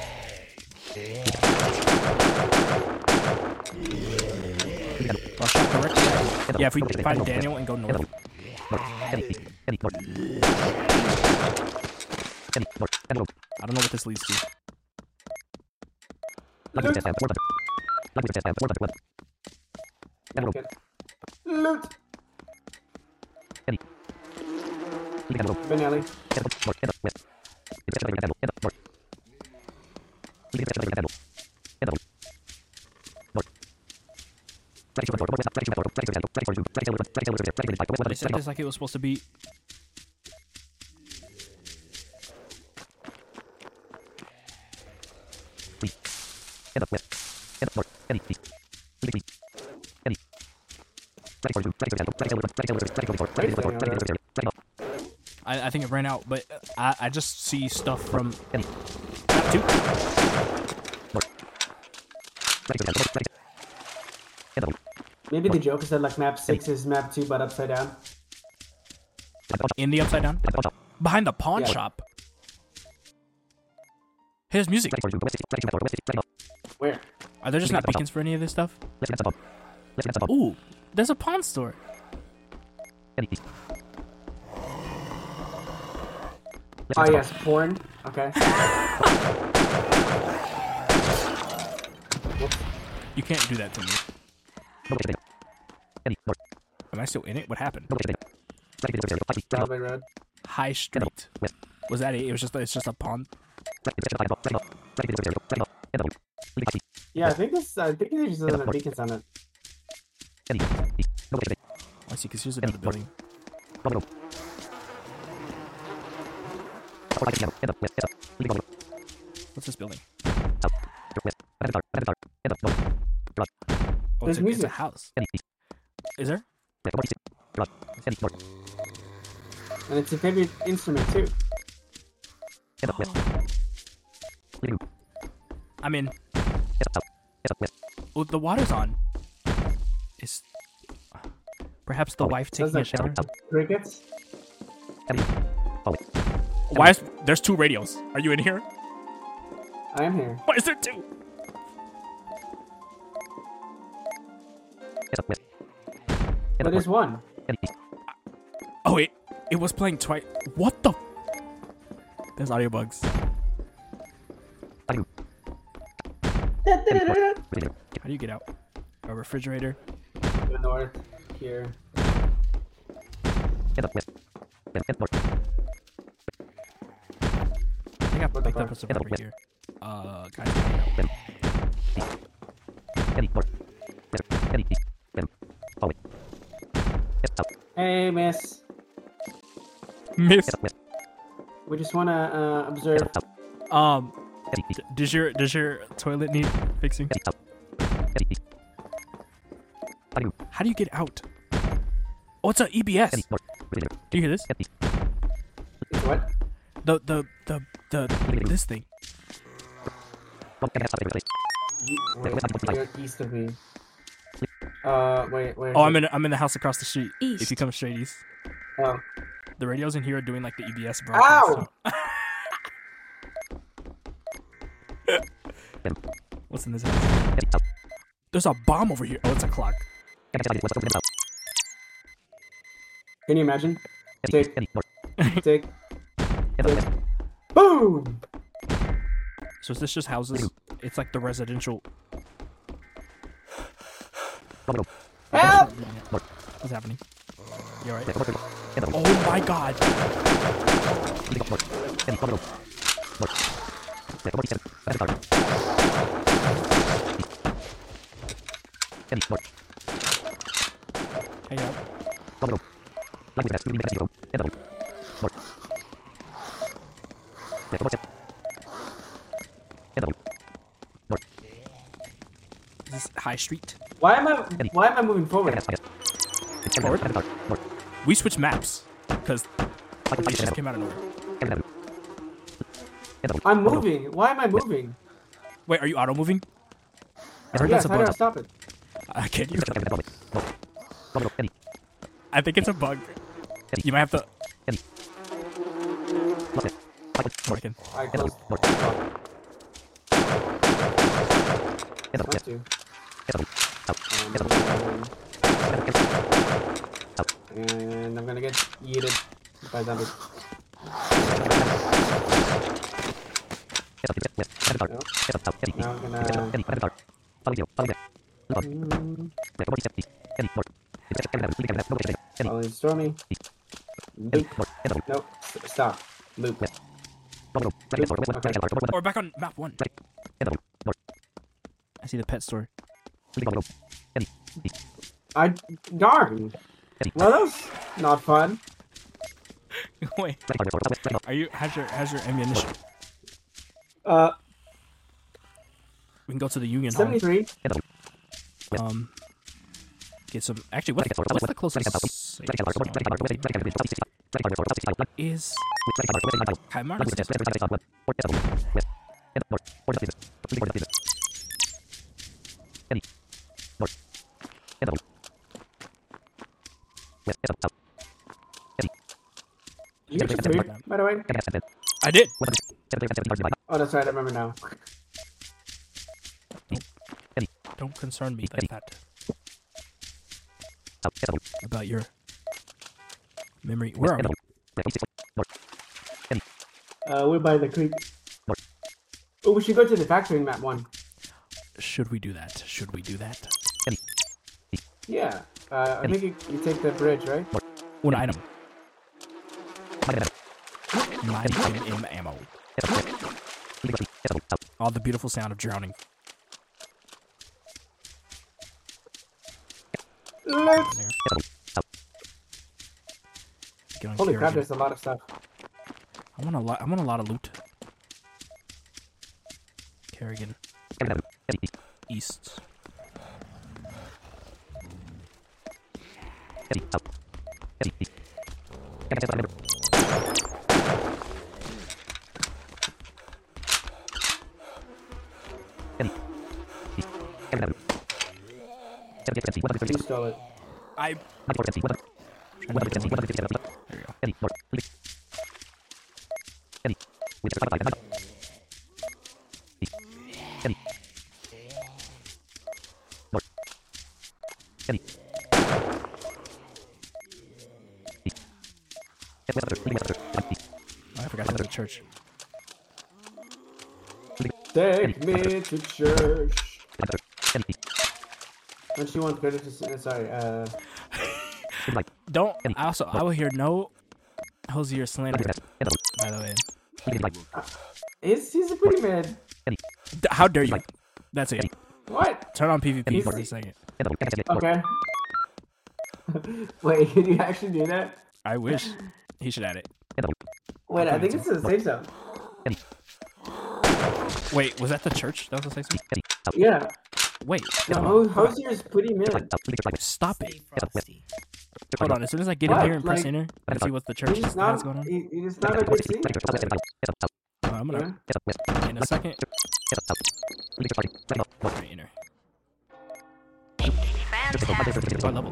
Rush out correct. Yeah, if we find Daniel and go north. I don't know what this leads to. Okay. Loot. Benelli. They said this like it was supposed to be. I think it ran out, but I just see stuff from map 2. Maybe the joke is that like map 6 is map 2 but upside down. In the upside down? Behind the pawn Yeah. shop. Hey, there's music. Where? Are there just not beacons for any of this stuff? Ooh, there's a pawn store. Oh yes, porn. Okay. You can't do that to me. Am I still in it? What happened? Broadway Road. High Street. Was that it? It's just a pawn. Yeah, I think this just doesn't have beacons on it. I see, because here's another building. What's this building? Oh, There's it's a music. house. Is there? And it's a favorite instrument too. I'm in. Oh, the water's on. Is perhaps the wife Does taking a that shower? count? Crickets? Why is there's 2 radios? Are you in here? I am here. Why is there 2? But there's one. Oh wait, it was playing twice. What the? There's audio bugs. How do you get out? A refrigerator. The north here. I think I picked up a survivor here. Guys. Hey, miss. Miss. We just want to observe. Does your toilet need fixing? How do you get out? Oh, it's a EBS. Do you hear this? It's what? This thing. Wait, you're east of me. Wait. Oh, I'm in the house across the street. If East. you come straight east, Oh. the radios in here are doing like the EBS broadcast. Ow! So- What's in this house? There's a bomb over here. Oh, it's a clock. Can you imagine? Tick. Tick. Boom! So is this just houses? It's like the residential. Help! What's happening? You alright? Oh my god! Hang out. Is this High Street? Why am I moving forward? Forward? We switched maps because it just came out of nowhere. I'm moving. Why am I moving? Wait, are you auto moving? I heard Yes, that's a how do I bug. stop it? Can you? I think it's a bug. You might have to. Working. I close. Want to. And I'm gonna get yeeted by zombies. Now I'm gonna. Following Stormy. Loop. Nope. Stop. Loop. Loop. Okay. Or back on map 1. I see the pet store. Darn. Well, that was not fun. Wait. Are you? How's your ammunition? We can go to the Union Home. 73. Get some. Actually, what's the closest? Is Kaimar? You get your food, by the way? I did. Oh, that's right. I remember now. Don't concern me like that. About your memory. Where are we? We're by the creek. Oh, we should go to the factory in map 1. Should we do that? Should we do that? Yeah. I think you take the bridge, right? One item. 9 ammo. Oh, the beautiful sound of drowning. Let's... Get on Holy crap, Kerrigan. there's a lot of stuff. I want a lot of loot. Kerrigan. East. You stole it. I. There you go. Oh, I forgot to go to church. Take me to church. Don't you want credit to... Sorry, Don't. I will hear no Hosier slander. By the way, he's a pretty man. how dare you? That's it. What? Turn on PvP for a second. Okay. Wait, can you actually do that? I wish he should add it. Wait, I think it's in the safe zone. Wait, was that the church? That was the safe zone? Yeah. Wait. No, Hosier's pretty mid. Stop it. Stay frosty. Hold on. As soon as I get in What? here and press Like, enter and see what the church He's has not. going on, He's not a good singer. I'm gonna in a second. Right, enter. What level?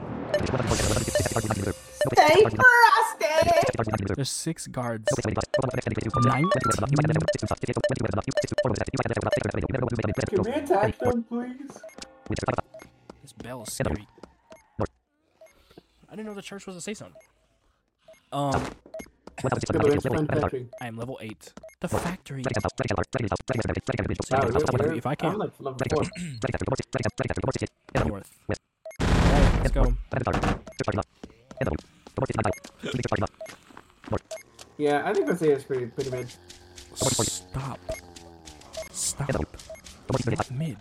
Stay frosty. There's 6 guards. 19. Can we attack them, please? This bell is scary. I didn't know the church was a safe zone. I am level 8. The factory. If I I'm can't like level 4. north. Alright, let's go. Yeah, I think Hosier's pretty mid. Stop. Stop. Not mid.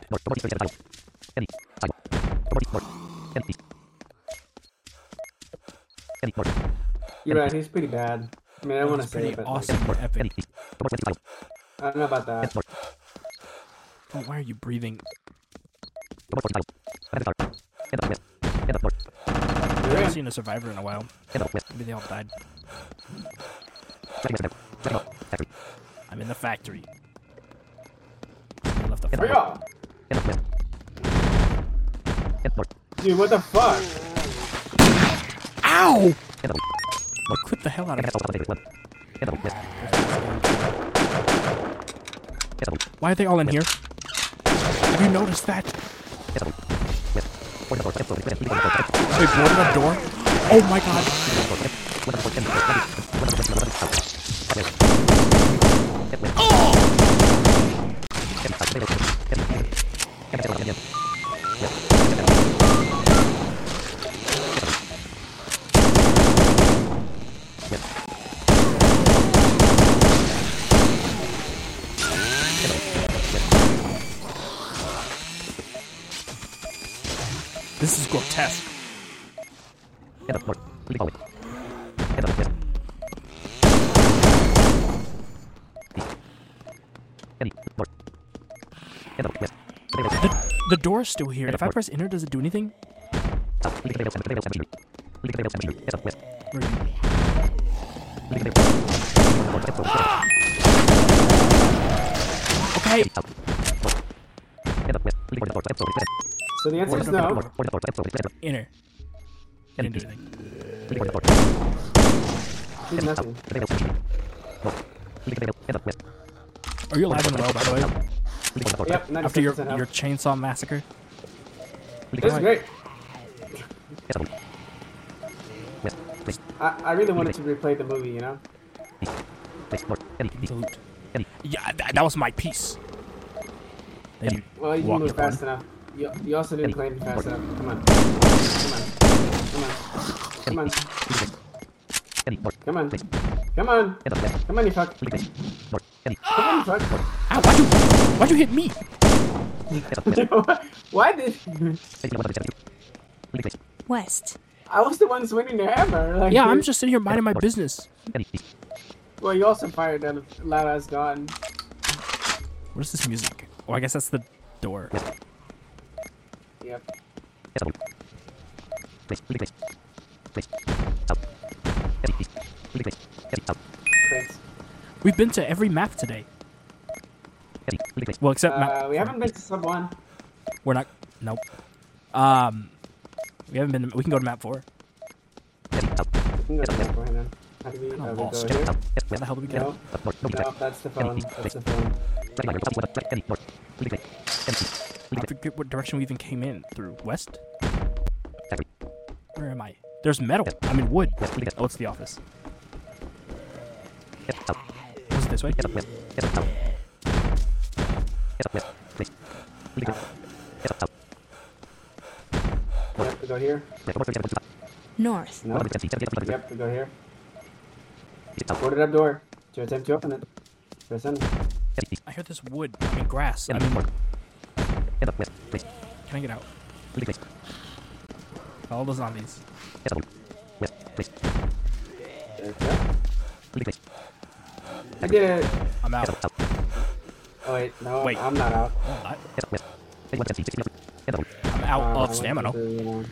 You're right, he's pretty bad. I mean, I don't want to It's say pretty it, but awesome and epic. I don't know about that. Oh, why are you breathing? You're I haven't in. seen a survivor in a while. Maybe they all died. I'm in the factory. I left the Hurry fire. up! Dude, what the fuck? Ow! Clip the hell out of it. Why are they all in here? Have you noticed that? They boarded a door? Oh my god! This is grotesque. The door's still here. If I press enter, does it do anything? Where are you? Okay. So the answer is no. Enter. You didn't do anything. Did nothing. Are you alive and well, by the way? Yep, 96% After your health. chainsaw massacre? This is great. I really wanted to replay the movie, you know? Loot. Yeah, that was my piece. Then you Well, you didn't walked move upon. fast enough. You also didn't claim fast enough. Come on. Come on. Come on. Come on. Come on. Come on, you fuck. Come on, you fuck. Ow, why'd you hit me? Why did... West. I was the one swinging the hammer. Like, Yeah, I'm just sitting here minding my business. Well, you also fired that loud ass gun. What is this music? Oh, I guess that's the door. Yep. Thanks. We've been to every map today. Well, except map. We haven't been to sub 1. We're not. Nope. We haven't been. We can go to map 4. We can go to map 4 now. How do we I'm go lost. here? Where the hell do we go? No, that's the phone. That's the phone. I forget what direction we even came in. Through west? Where am I? There's metal. I mean wood. Oh, it's the office. Was it this way? Yep, we go here. North. No. Yep, we go here. Boarded up door. To attempt to open it. Press enter. I hear this wood. I mean grass. I mean. Can I get out? All the zombies. There we go. I did it. I'm out. Oh wait, no, Wait. I'm not out. I- out I of went stamina. to the-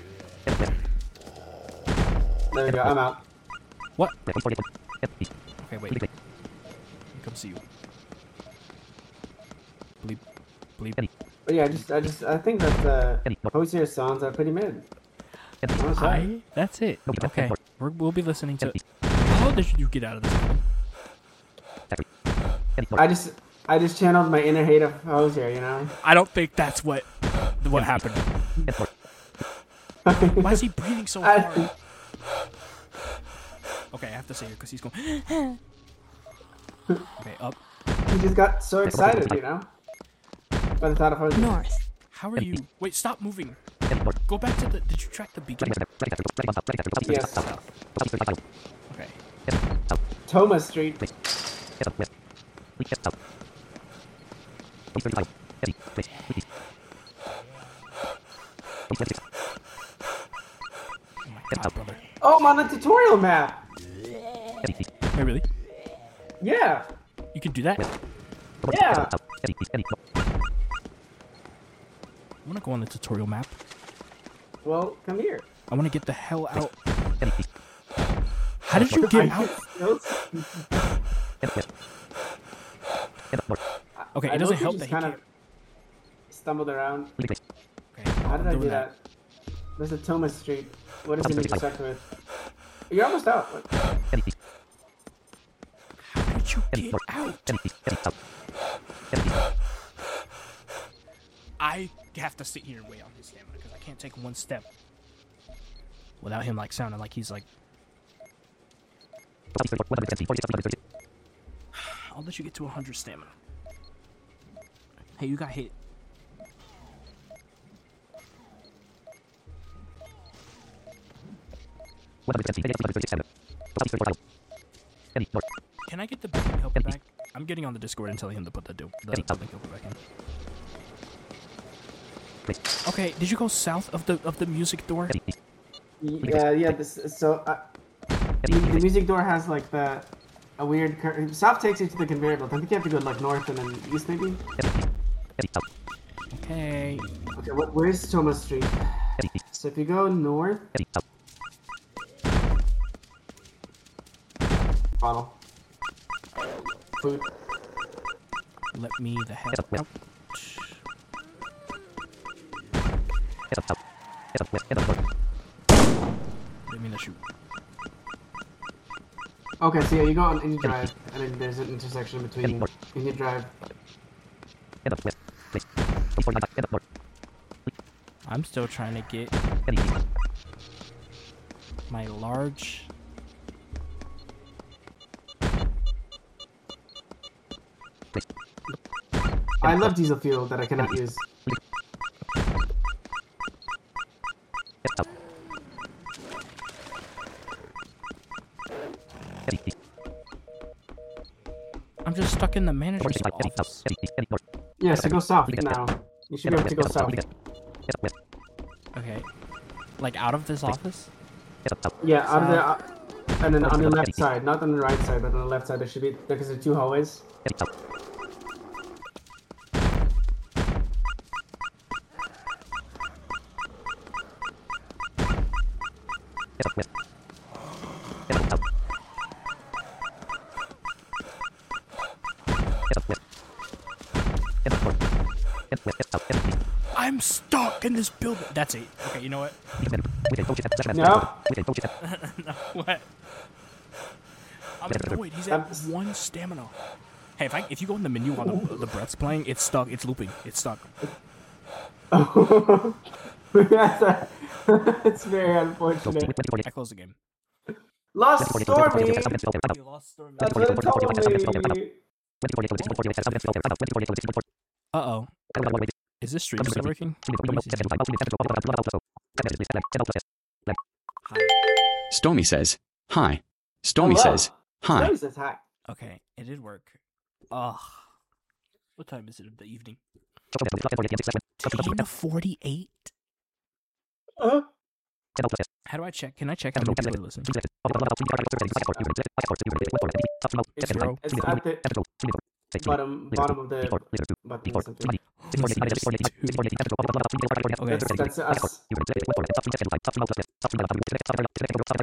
There we go. I'm out. What? Okay, wait. Let me come see you. Bleep. Bleep. But yeah, I think that Hosier songs are pretty mid. I'm sorry. That's it. Okay. We'll be listening to. How did you get out of this? I just channeled my inner hate of Hosier, you know? I don't think that's what happened. Why is he breathing so hard? Okay, I have to say here because he's going. Okay, up. He just got so excited, you know? By the thought of Hosier. North. How are you? Wait, stop moving. Go back to the. Did you track the beacon? Yes. Okay. Thomas Street. Oh my god, brother. Oh, I'm on the tutorial map. Wait, really? Yeah. You can do that? Yeah. I want to go on the tutorial map. Well, come here. I want to get the hell out. How did you get out? Okay, I it doesn't know help you that just he kind can't. of stumbled around. Okay, How did I I'm do doing that? There's a Thomas Street. What does he need to start with? You're almost out. What? How did you get out? I have to sit here and wait on his stamina because I can't take one step without him like sounding like he's like. I'll let you get to 100 stamina. Hey, you got hit. Can I get the backup helper back? I'm getting on the Discord and telling him to put the link helper back in. Okay, did you go south of the music door? Yeah. The music door has like a weird curve. South takes you to the conveyor belt. I think you have to go like north and then east maybe. Okay. Okay, where's Thomas Street? So if you go north. Bottle. Food. Let me the hell out. Let me shoot. Okay, so yeah, you go on Indian Drive, and then there's an intersection between Indian Drive. I'm still trying to get my large. I love diesel fuel that I cannot use. I'm just stuck in the manager's office. Yeah, so go south now. You should be able to go south. Okay. Like out of this office? Yeah, out of there, and then on the left side, not on the right side, but on the left side, there should be, because there are two hallways. I'm stuck in this building. That's it. Okay, you know what? No. What? I'm annoyed. He's at 1 stamina. Hey, if you go in the menu while the breath's playing, it's stuck. It's looping. It's stuck. It's very unfortunate. I close the game. Lost Stormy! You lost Stormy. That's what it told me! Uh-oh. Is this stream still working? Hi. Stormy says, hi. Stormy Hello. says, hi. Stormy says hi. Okay, it did work. Ugh. What time is it of the evening? 10:48? How do I check? Can I check how many people are listening? It's 0. at the bottom of the button or something. Okay. That's us.